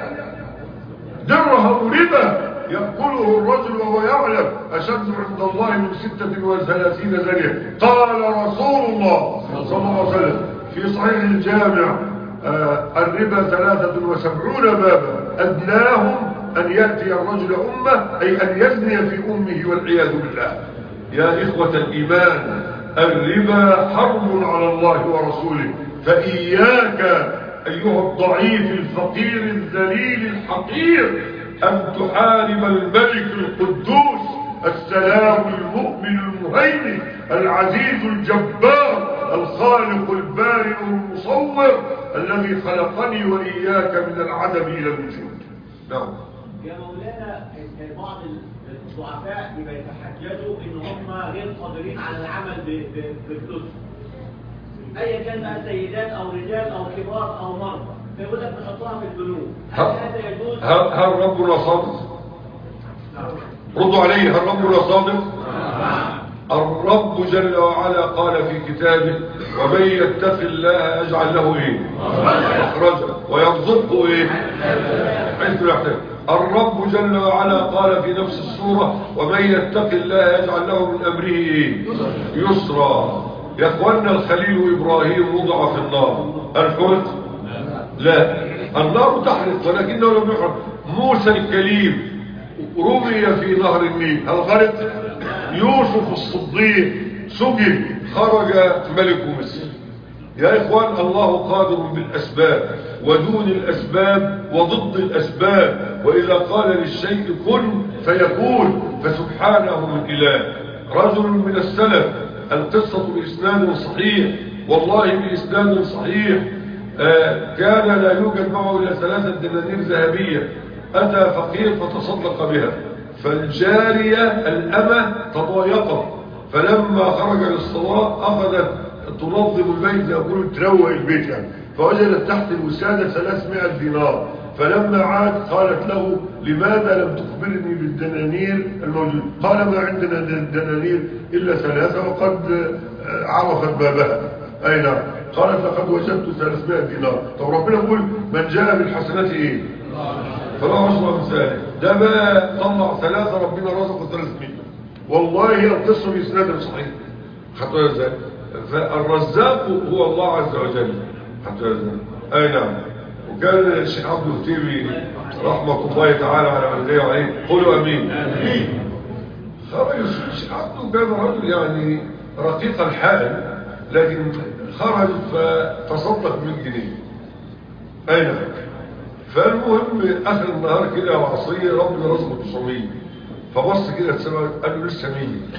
Speaker 1: درهم ربا يأكله الرجل وهو يعلم أشد عند الله من ستة وثلاثين زنية. قال رسول الله صلى الله عليه وسلم في صحيح الجامع آه الربا ثلاثة وسبعون بابا أدناهم أن يأتي الرجل أمه، أي أن يزني في أمه والعياذ بالله. يا إخوة الإيمان، الربا حرب على الله ورسوله، فإياك أيها الضعيف الفقير الذليل الحقير أن تحارب الملك القدوس السلام المؤمن المهيمن العزيز الجبار الخالق البارئ المصور الذي خلقني وإياك من العدم إلى الوجود. نعم
Speaker 9: يا مولانا، بعض الضعفاء بما يتحججوا ان هم غير قادرين على العمل بفلوسهم، ايا كان بقى سيدات او رجال او كبار او مرضى، فيقول لك نحطها في البنوك. هل هذا يجوز؟
Speaker 1: هل ربنا صادق؟ ردوا عليه، هل ربنا صادق؟ الرب جل وعلا قال في كتابه ومن يتق الله يجعل له ايه؟ مخرجا ويرزقه ايه؟ حيث يحتاج. الرب جل وعلا قال في نفس السورة ومن يتق الله يجعل له من امره ايه؟ يسرا. يا اخوانا، الخليل ابراهيم وضع في النار، هل حرق؟ لا، النار تحرق ولكنه لم يحرق. موسى الكليم رمي في نهر النيل، هل غرق؟ يوسف الصديق سجن، خرج ملك مصر. يا إخوان، الله قادر بالأسباب ودون الأسباب وضد الأسباب، وإذا قال للشيء كن فيكون، فسبحانه من إله. رجل من السلف، القصة بإسناد صحيح، والله بإسناد صحيح، آه كان لا يوجد معه إلا ثلاثة دنانير ذهبية، أتى فقير فتصدق بها، فالجارية الأمة تضايقت، فلما خرج للصلاة أخذت تنظم البيت، يقول تروق البيت يعني، فوجدت تحت الوسادة ثلاثمائة دينار. فلما عاد قالت له لماذا لم تخبرني بالدنانير الموجود؟ قال ما عندنا دنانير إلا ثلاثة وقد عرفت بابها. أي نعم. قالت لقد وجدت ثلاثمائة دينار. طب ربنا يقول من جاء بالحسنات إيه؟ فلا عشر أمثاله. ده ما طلع ثلاثة ربنا رزقه ثلاثمائة. والله القصة بإسناد صحيح. خطوة ازاي؟ فالرزاق هو الله عز وجل. حتى أي نعم. وكان الشيخ عبد الفتيبي رحمة الله تعالى على والديه وعليه قولوا أمين. خرج الشيخ عبده كان رجل يعني رقيق الحال، لكن خرج فتصدق من جنيه أين فكر. فالمهم آخر النهار كده وعصرية ربنا رزقه تسعمية، فبص كده السماء قال له لسه مية.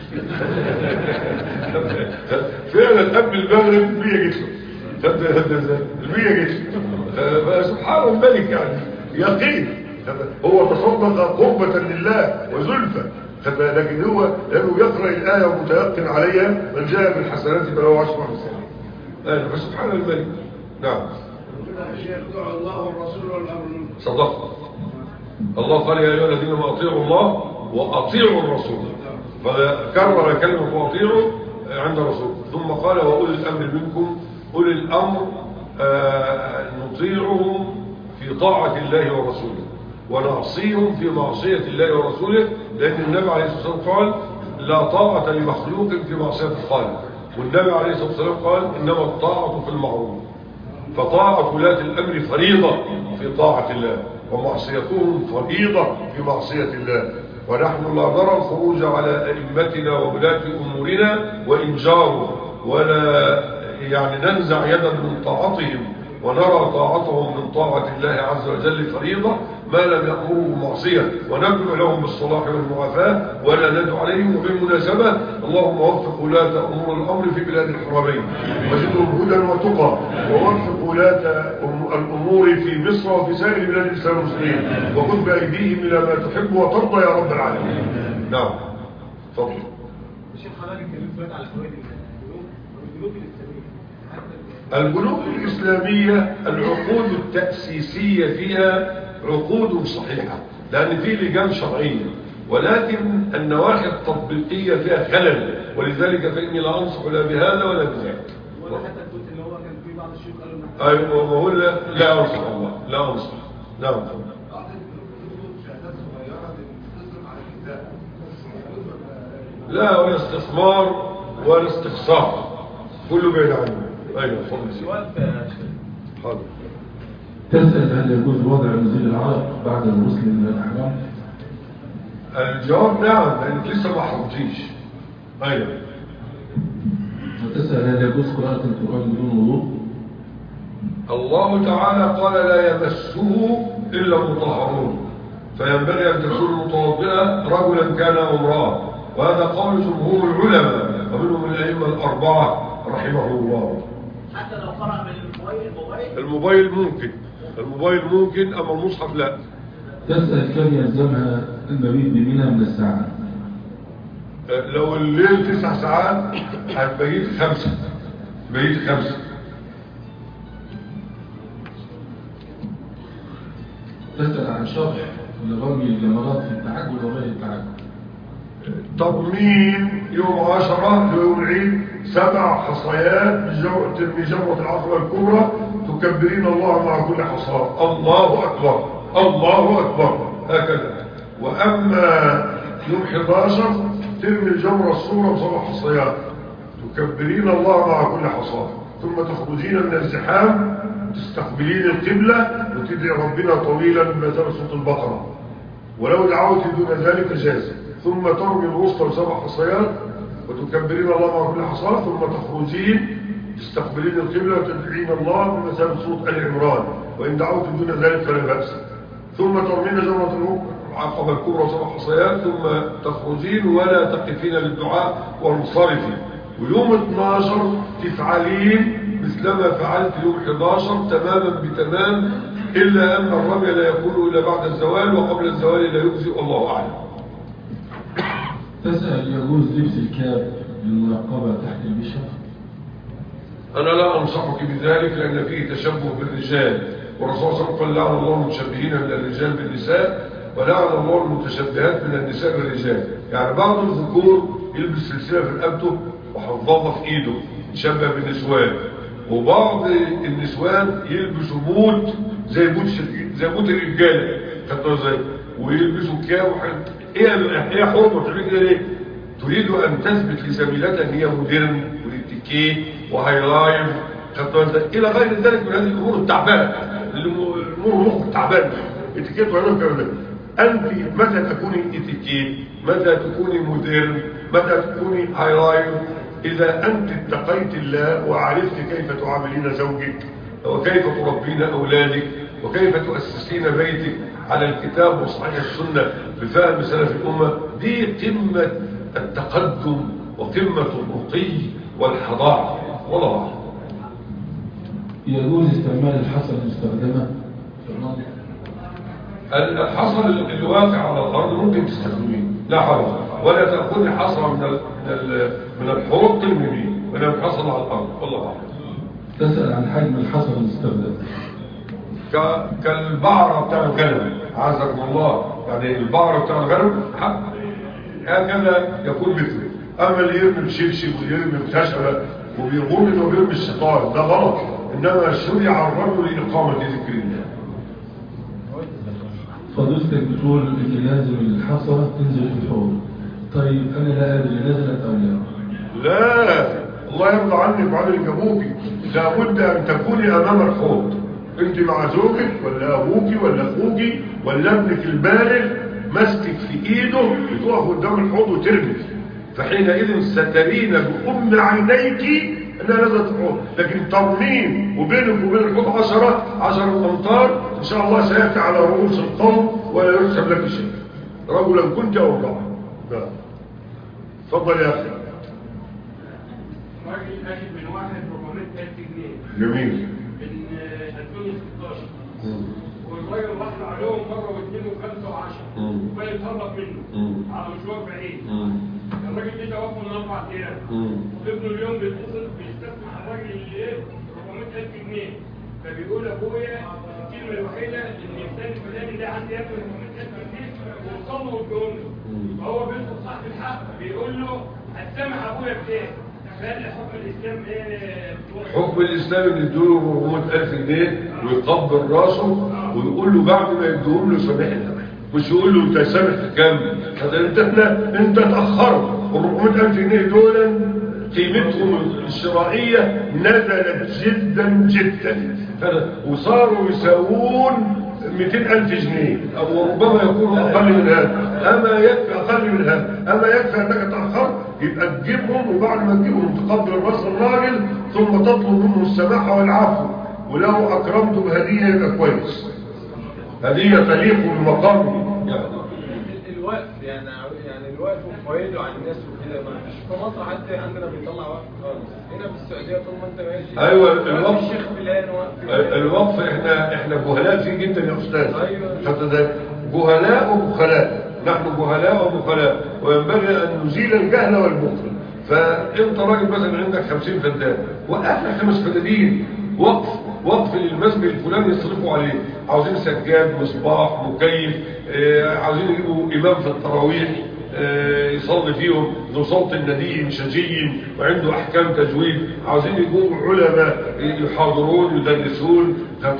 Speaker 1: فعلا قبل المغرب مية جت له، المية جت له. فسبحان الملك يعني يقين هو تصدق قربة لله وزلفة، لكن هو لأنه يقرأ الآية ومتيقن عليها من جاء بالحسنات فله عشر أمثالها. فسبحان الملك. نعم.
Speaker 10: الله والرسول والأمر.
Speaker 1: صدق الله قال يا أيها الذين أطيعوا الله وأطيعوا الرسول، فكرر كلمة وأطيعوا عند الرسول، ثم قال وأولي الأمر منكم. أولي الأمر آه نطيعهم في طاعة الله ورسوله ونعصيهم في معصية الله ورسوله، لأن النبي عليه الصلاة والسلام قال لا طاعة لمخلوق في معصية الخالق، والنبي عليه الصلاة والسلام قال إنما الطاعة في المعروف. فطاعة ولاة الأمر فريضة في طاعة الله، ومعصيتهم فريضة في معصية الله. ونحن لا نرى الخروج على أئمتنا وولاة أمورنا وإن جاروا، ولا يعني ننزع يدا من طاعتهم، ونرى طاعتهم من طاعة الله عز وجل فريضة ما لم يأمروا بمعصية، وندعو لهم بالصلاح والمعافاة ولا ندعو عليهم. وبالمناسبة اللهم وفق ولاة أمور الأمر في بلاد الحرمين وزدهم هدى وتقى، ووفق ولاة الأمور في مصر وفي سائر بلاد الإسلام المسلمين، وخذ بأيديهم إلى ما تحب وترضى يا رب العالمين. نعم تفضل.
Speaker 2: الشيخ حضرتك اتكلمت على فوائد البنوك والبنوك الإسلامية.
Speaker 1: البنوك الإسلامية العقود التأسيسية فيها عقود صحيحة لأن فيه لجان شرعية، ولكن النواحي التطبيقية فيها خلل، ولذلك فإني لا أنصح لا بهذا ولا بذاك.
Speaker 2: ولا حتى قلت اللي هو كان في بعض الشيوخ قالوا
Speaker 1: أيوة وهو لا لا أنصح الله لا أنصح. نعم. لا ولا استثمار ولا استخسار، كله بعيد عنه. أيوة فضل.
Speaker 2: سؤال
Speaker 1: حاضر.
Speaker 3: تسأل هل يجوز وضع نزيل العرق بعد الغسل من الأحرام؟
Speaker 1: الجواب نعم، لأنك لسه ما حرمتيش. أيوة.
Speaker 3: وتسأل هل يجوز قراءة القرآن بدون وضوء؟
Speaker 1: الله تعالى قال لا يمسه إلا المطهرون، فينبغي أن تكون متوضئة رجلا كان أو امرأة، وهذا قول جمهور العلماء ومنهم الأئمة الأربعة رحمه الله.
Speaker 9: حتى لو قرأ من الموبايل الموبايل
Speaker 1: الموبايل ممكن الموبايل ممكن أما المصحف لا.
Speaker 3: تسأل كم يلزمها المبيت بمنى من الساعات؟
Speaker 1: لو الليل تسع ساعات هتبيت خمسة بيت خمسة.
Speaker 3: تسأل عن شرح لرمي الجمرات في التعجل وغير التعجل.
Speaker 1: تضمين يوم عشرة ليوم العيد سبع حصيات ترمي جمرة العقبة الكبرى تكبرين الله مع كل حصاة الله أكبر الله أكبر هكذا. وأما يوم إحدى عشر ترمي الجمرة الصورة بسبع حصيات تكبرين الله مع كل حصاة، ثم تخرجين من الزحام تستقبلين القبلة وتدعي ربنا طويلا بمثال صوت البقرة، ولو دعوت دون ذلك جاز، ثم ترمي الوسطى بسبع حصيات وتكبرين الله مع كل حصاة، ثم تخرجين تستقبلين القبلة وتدعين الله بمثال صوت آل عمران، وإن دعوت دون ذلك فلا بأس، ثم ترمين جمرة العقبة الكبرى سبع حصيات، ثم تخرجين ولا تقفين للدعاء وانصرفي. ويوم اثناشر تفعلين مثلما فعلت يوم إحدى عشر تماما بتمام، إلا أن الرمي لا يكون إلا بعد الزوال، وقبل الزوال لا يجزئ، الله أعلم.
Speaker 3: تسأل يجوز لبس الكاب للمراقبة تحت البشرة؟
Speaker 1: أنا لا أنصحك بذلك لأن فيه تشبه بالرجال، والرسول صلى الله عليه وسلم قال لعن الله المتشبهين من الرجال بالنساء ولعن الله المتشبهات من النساء بالرجال. يعني بعض الذكور يلبس سلسلة في رقبته وحفاظة في إيده يشبه بالنسوان، وبعض النسوان يلبسوا موت زي موت زي موت الرجاله خدتوا ازاي، ويلبسوا كاب وحاجات. ايه ايه حرمه تعمل كده ليه؟ تريد ان تثبت لزميلتها ان هي مودرن والاتيكيت وهاي لايف، الى غير ذلك من هذه الامور التعبانه، الامور المخ التعبان، اتيكيت وغيره الكلام ده. انت متى تكوني اتيكيت، متى تكوني مودرن، متى تكوني هايلاين، اذا انت اتقيت الله وعرفت كيف تعاملين زوجك وكيف تربين اولادك وكيف تؤسسين بيتك على الكتاب وصحيح السنه بفهم سلف الامه، دي قمه التقدم وقمه الرقي والحضاره. والله اعلم.
Speaker 3: يجوز استعمال الحصى المستخدمه في النظر؟
Speaker 1: الحصى الواقع على الارض ممكن تستخدميه، لا حرج، ولا تاخذي حصى من ال من من الحوض ترميه، ولا حصى على الارض. والله اعلم.
Speaker 3: تسال عن حجم الحصى المستخدم.
Speaker 1: كالبعرة بتاع الغنم، عزكم الله، يعني البعرة بتاع الغنم هكذا يكون مثله. اما اللي يرمي الشبشب ويرمي الخشبة وبيظن انه بيرمي الشيطان، ده غلط، انما شرع الرجل لاقامة ذكر الله.
Speaker 3: فضيلتك بتقول ان لازم الحصى تنزل في الحوض، طيب انا لا ادري نزلت او لا؟
Speaker 1: لا، الله يرضى عنك وعن اللي جابوكي، لابد ان تكوني امام الحوض، انت مع زوجك ولا ابوكي ولا اخوكي ولا ابنك البالغ ماسكك في ايده، بتقف قدام الحوض وترمي، فحينئذ سترين بأم عينيك انها نزلت الحوض. لكن ترميم وبينك وبين الحوض عشرة عشرة امتار ان شاء الله سياتي على رؤوس القوم ولا يرسم لك شيء، رجلا كنت او امرأة. نعم. اتفضل يا اخي.
Speaker 10: راجل اخذ من واحد أربعمائة ألف جنيه.
Speaker 1: جميل.
Speaker 10: من ألفين وستاشر. والراجل راح عليهم مره واثنين وخمسه وعشره وبقى يتهرب منه على مشوار بعيد. الراجل ده توفى من اربع ايام. ابنه اليوم بيتصل بيستسمح الراجل اللي ايه أربعمائة ألف جنيه، فبيقول ابويا الكلمه الوحيده ان الانسان الفلاني ده عندي ياكل أربعمائة ألف جنيه ووصل له وادهم له، فهو بيطلب صاحب الحق بيقول له هتسامح ابويا بايه؟ حكم الاسلام ايه؟
Speaker 1: حكم الاسلام ان يدوله أربعمائة ألف جنيه ويقبل راسه ويقول له بعد ما يدوهم له سامحنا، مش يقول له انت سامح كام؟ انت احنا انت اتاخرت. أربعمائة ألف جنيه دول قيمتهم الشرائيه نزلت جدا جدا، وصاروا يساوون مئتين ألف جنيه او ربما يكون اقل من هذا. اما يكفي اقل من هذا، اما يكفي انك تاخرت يبقى تجيبهم، وبعد ما تجيبهم تقبل راس الراجل ثم تطلب منه السماحه والعفو، ولو اكرمته بهديه يبقى كويس، هديه تليق بمقامه. يعني
Speaker 2: الوقف يعني يعني الوقف وفوائده على الناس وكده، ما فيش في مصر حتى عندنا بيطلع وقف خالص، هنا في السعوديه طول ما انت ماشي
Speaker 1: ايوه الوقف
Speaker 2: الشيخ فلان وقف.
Speaker 1: الوقف احنا احنا جهلاء فيه جدا يا استاذ.
Speaker 2: ايوه
Speaker 1: حتى ده جهلاء وبخلاء، نحن جهلاء وبخلاء، وينبغي ان نزيل الجهل والبخل. فانت راجل مثلا عندك خمسين فدان واهلك خمس فدادين، وقف وقف للمسجد الفلاني يصرفوا عليه، عاوزين سجاد مصباح مكيف، آه عاوزين يجيبوا امام في التراويح آه يصلي فيهم ذو صوت ندي شجي وعنده احكام تجويد، عاوزين يجيبوا علماء يحاضرون يدرسون،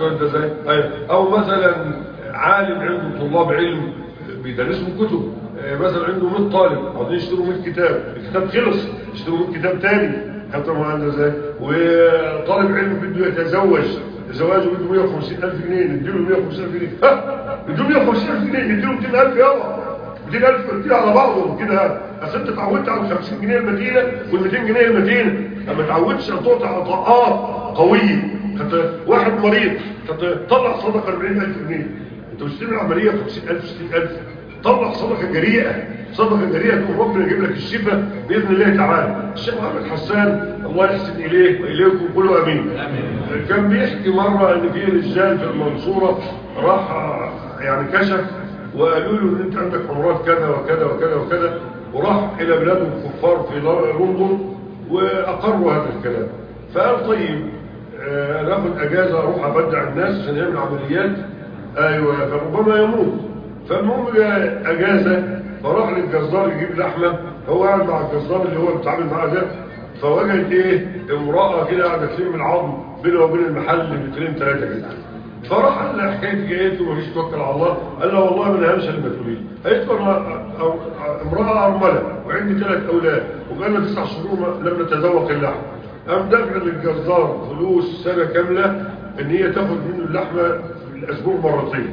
Speaker 1: او مثلا عالم عنده طلاب علم بيدرسوا كتب، مثلا عنده مئة طالب عاوزين يشتروا مئة كتاب، الكتاب خلص يشتروا مئة كتاب تاني، حتى ما عنده زي. وطالب علم بده يتزوج، زواجه بده مئة وخمسين ألف جنيه، نديله مئة وخمسين ألف جنيه، ها نديله مئة وخمسين ألف جنيه، نديله مئتين ألف يلا مئتين ألف كتير على بعضهم كده. اصل انت اتعودت على خمسين جنيه المدينه وال مئتين جنيه المدينه، ما اتعودتش ان تعطي عطاءات قويه. حتى واحد مريض حتى طلع صدقه أربعين ألف جنيه، انت مش تعمل عمليه خمسين ألف ستين ألف، طلع صدقه جريئه، صدقه جريئه تقول ربنا يجيب لك الشفاء باذن الله تعالى. الشيخ محمد حسان الله يحسن اليه واليكم قولوا امين. كان بيحكي مره ان في رجال في المنصوره راح يعني كشف وقالوا له ان انت عندك امراض كذا وكذا وكذا وكذا، وراح الى بلاد الكفار في لندن واقروا هذا الكلام. فقال طيب آه ناخد اجازه اروح ابدع الناس عشان يعمل عمليات، ايوه فربما يموت. فالمهم جاء اجازه فراح للجزار يجيب لحمه، هو قاعد مع الجزار اللي هو بيتعامل معاه ده، فوجد ايه امراه كده قاعده تلم العظم بينه وبين المحل مترين ثلاثه كده. فراح قال لها حكايه جايته ومفيش توكل على الله، قال لها والله ما نهمش المسؤولين. قالت له امراه ارمله وعندي ثلاث اولاد وبقالنا تسع شهور لم نتذوق اللحم، قام دفع للجزار فلوس سنة كاملة ان هي تاخد منه اللحمة في الاسبوع مرتين.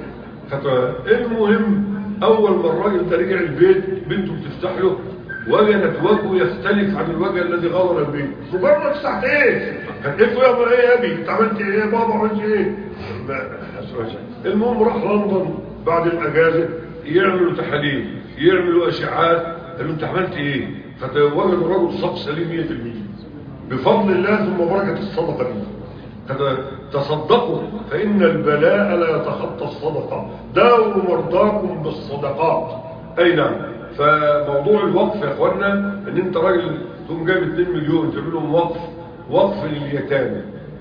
Speaker 1: المهم اول ما الراجل ده رجع البيت بنته بتفتح له وجدت وجهه يختلف عن الوجه الذي غادر البيت. مجرد ساعة ايه؟ قالت له يا ايه يا ابي انت عملت ايه يا بابا عملت ايه؟ المهم راح لندن بعد الاجازة يعملوا تحاليل يعملوا اشعاعات. قال له انت عملت ايه؟ فوجد الرجل صف سليم مية بالمية بفضل الله ثم بركة الصدقة دي. تصدقوا فإن البلاء لا يتخطى الصدقة، داووا مرضاكم بالصدقات. أي نعم. فموضوع الوقف يا اخوانا ان انت راجل تقوم جايب اتنين مليون تعمل لهم وقف، وقف لليتامى،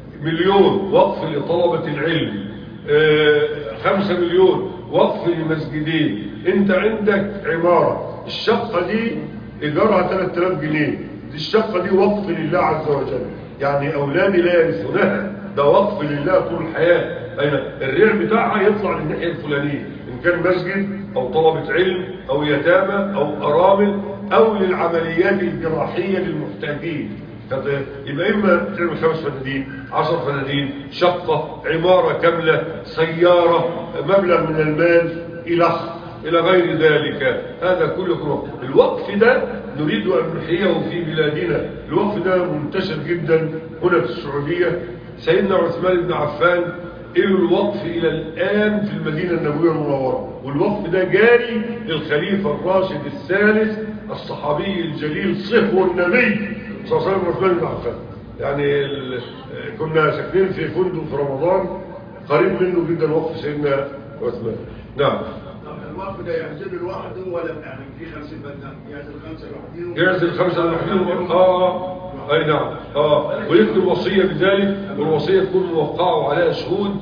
Speaker 1: مليون وقف لطلبة العلم، اه خمسة مليون وقف لمسجدين. انت عندك عمارة الشقة دي ايجارها ثلاثة آلاف جنيه، دي الشقة دي وقف لله عز وجل، يعني اولادي لا يرثونها، ده وقف لله طول الحياة. الريع بتاعها يطلع للناحية الفلانية ان كان مسجد او طلبة علم او يتامى او ارامل او للعمليات الجراحية للمحتاجين. يبقى اما تعمل خمس فنادين، عشر فنادين، شقة، عمارة كاملة، سيارة، مبلغ من المال الى الى غير ذلك. هذا كله الوقف ده نريد ان نحييه في بلادنا. الوقف ده منتشر جدا هنا في السعودية. سيدنا عثمان بن عفان إلوا الوقف إلى الآن في المدينة النبوية المنورة، والوقف ده جاري للخليفة الراشد الثالث الصحابي الجليل صهو النبي صلى الله عليه وسلم عثمان بن عفان. يعني كنا ساكنين في فندق في رمضان قريب منه جدا وقف سيدنا عثمان. نعم.
Speaker 8: الوقف ده يحسب لوحده ولا يعني في خمسين بنا يعزل خمسة لوحدهم؟
Speaker 1: يعزل خمسة لوحدهم. اه اي نعم. اه ويكتب وصية بذلك، والوصية تكون موقعه عليها شهود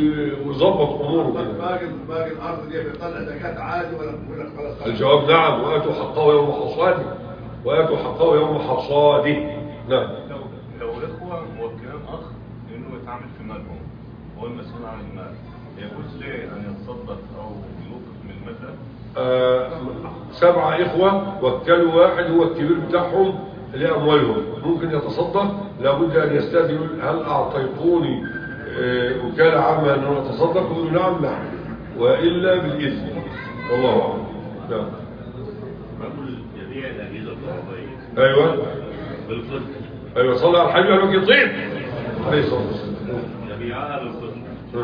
Speaker 1: ويظبط اموره كده.
Speaker 8: باقي باقي الارض دي بيطلع زكاة عادي ولا ولا خلاص؟
Speaker 1: الجواب نعم. واتوا حقه يوم حصاده، واتوا حقه يوم حصاده. نعم.
Speaker 11: لو لو الاخوه موكلين اخ انه يتعامل في مالهم هو المسؤول عن المال، يجوز ليه ان يتصدق او يوقف من المبلغ؟
Speaker 1: آه سبعة إخوة وكلوا واحد هو الكبير بتاعهم لأموالهم، ممكن يتصدق. لابد أن يستأذن هل أعطيتوني آه وكالة عامة أن أتصدق؟ يقولوا نعم نعم، وإلا بالإذن. والله أعلم. نعم.
Speaker 12: رجل يبيع الأجهزة الكهربائية.
Speaker 1: أيوة.
Speaker 12: بالقسط.
Speaker 1: أيوة صلى على الحبيب قالوا يطيب. عليه الصلاة والسلام.
Speaker 12: يبيعها بالقسط.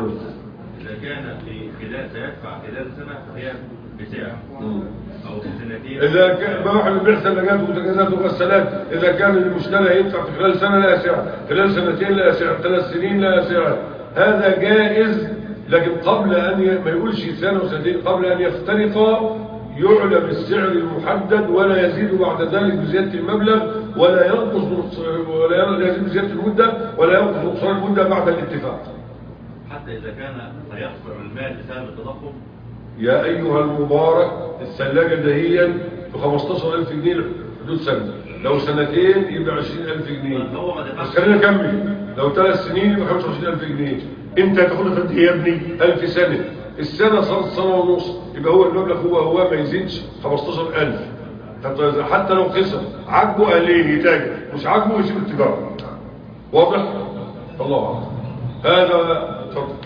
Speaker 12: إذا كان في خلال سيدفع خلال سنة فهي بسعر أو في سنتين.
Speaker 1: إذا كان ما واحد بيع ثلاجات وبوتاجازات وغسالات، إذا كان المشتري يدفع في خلال سنة لا سعر، خلال سنتين لا سعر، ثلاث سنين لا سعر، هذا جائز. لكن قبل أن ي... ما يقولش سنة وسنتين، قبل أن يفترقا يعلم السعر المحدد ولا يزيد بعد ذلك بزيادة المبلغ ولا ينقص ولا يزيد بزيادة المدة ولا ينقص نقصان المدة بعد الاتفاق.
Speaker 12: حتى إذا كان سيخسر المال بسبب التضخم.
Speaker 1: يا أيها المبارك الثلاجة دهيا ب خمستاشر ألف جنيه حدود سنة، لو سنتين يبقى عشرين ألف جنيه. بس خلينا نكمل، لو ثلاث سنين يبقى خمسة وعشرين ألف جنيه. أنت هتاخدها قد إيه يا ابني؟ ألف سنة. السنة صارت سنة ونص، يبقى هو المبلغ هو هو ما يزيدش خمستاشر ألف. حتى لو خسر عاجبه قليل يتاجر، مش عاجبه يسيب التجارة. واضح؟ الله أعلم. هذا تفضل.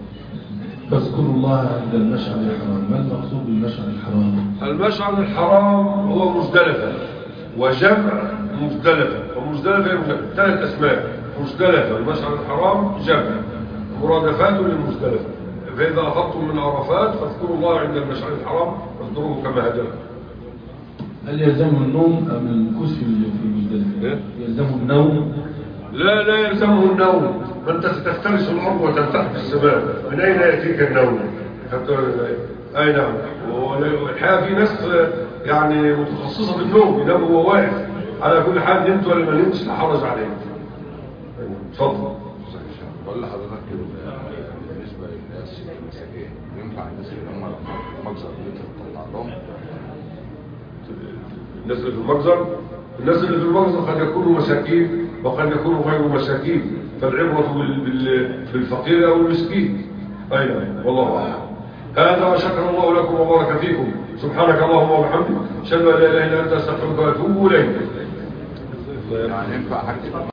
Speaker 3: فاذكروا الله عند المشعر الحرام. ما المقصود بالمشعر الحرام؟
Speaker 1: المشعر الحرام هو مزدلفة وجمع مزدلفة، ومزدلفة ثلاث أسماء: مزدلفة والمشعر الحرام جمع مرادفات للمزدلفة. فإذا أفضتم من عرفات فاذكروا الله عند المشعر الحرام واذكروه كما هداكم.
Speaker 3: هل يلزم النوم أم الكسف في مزدلفة؟ يلزم النوم؟
Speaker 1: لا لا يلزمه النوم. ما أنت ستفترس الأرض وتنتحت السماء، من أين يأتيك النوم؟ أي نعم. والحقيقة في ناس يعني متخصصة بالنوم، ينام وهو واقف. على كل حال نمت ولا ما نمتش لا حرج عليك. اتفضل.
Speaker 13: بقول لحضرتك بالنسبة للناس المساكين، ينفع الناس اللي هم المجزر اللي انت بتطلع لهم؟
Speaker 1: الناس اللي في المجزر الناس اللي في المجزر قد يكونوا مساكين وقد يكونوا غير مساكين، فالعبرة بالفقير أو المسكين. أي نعم. والله أعلم. هذا وشكر الله لكم وبارك فيكم. سبحانك اللهم وبحمدك أشهد أن لا إله إلا أنت أستغفرك وأتوب إليك.
Speaker 13: يعني ينفع حاجة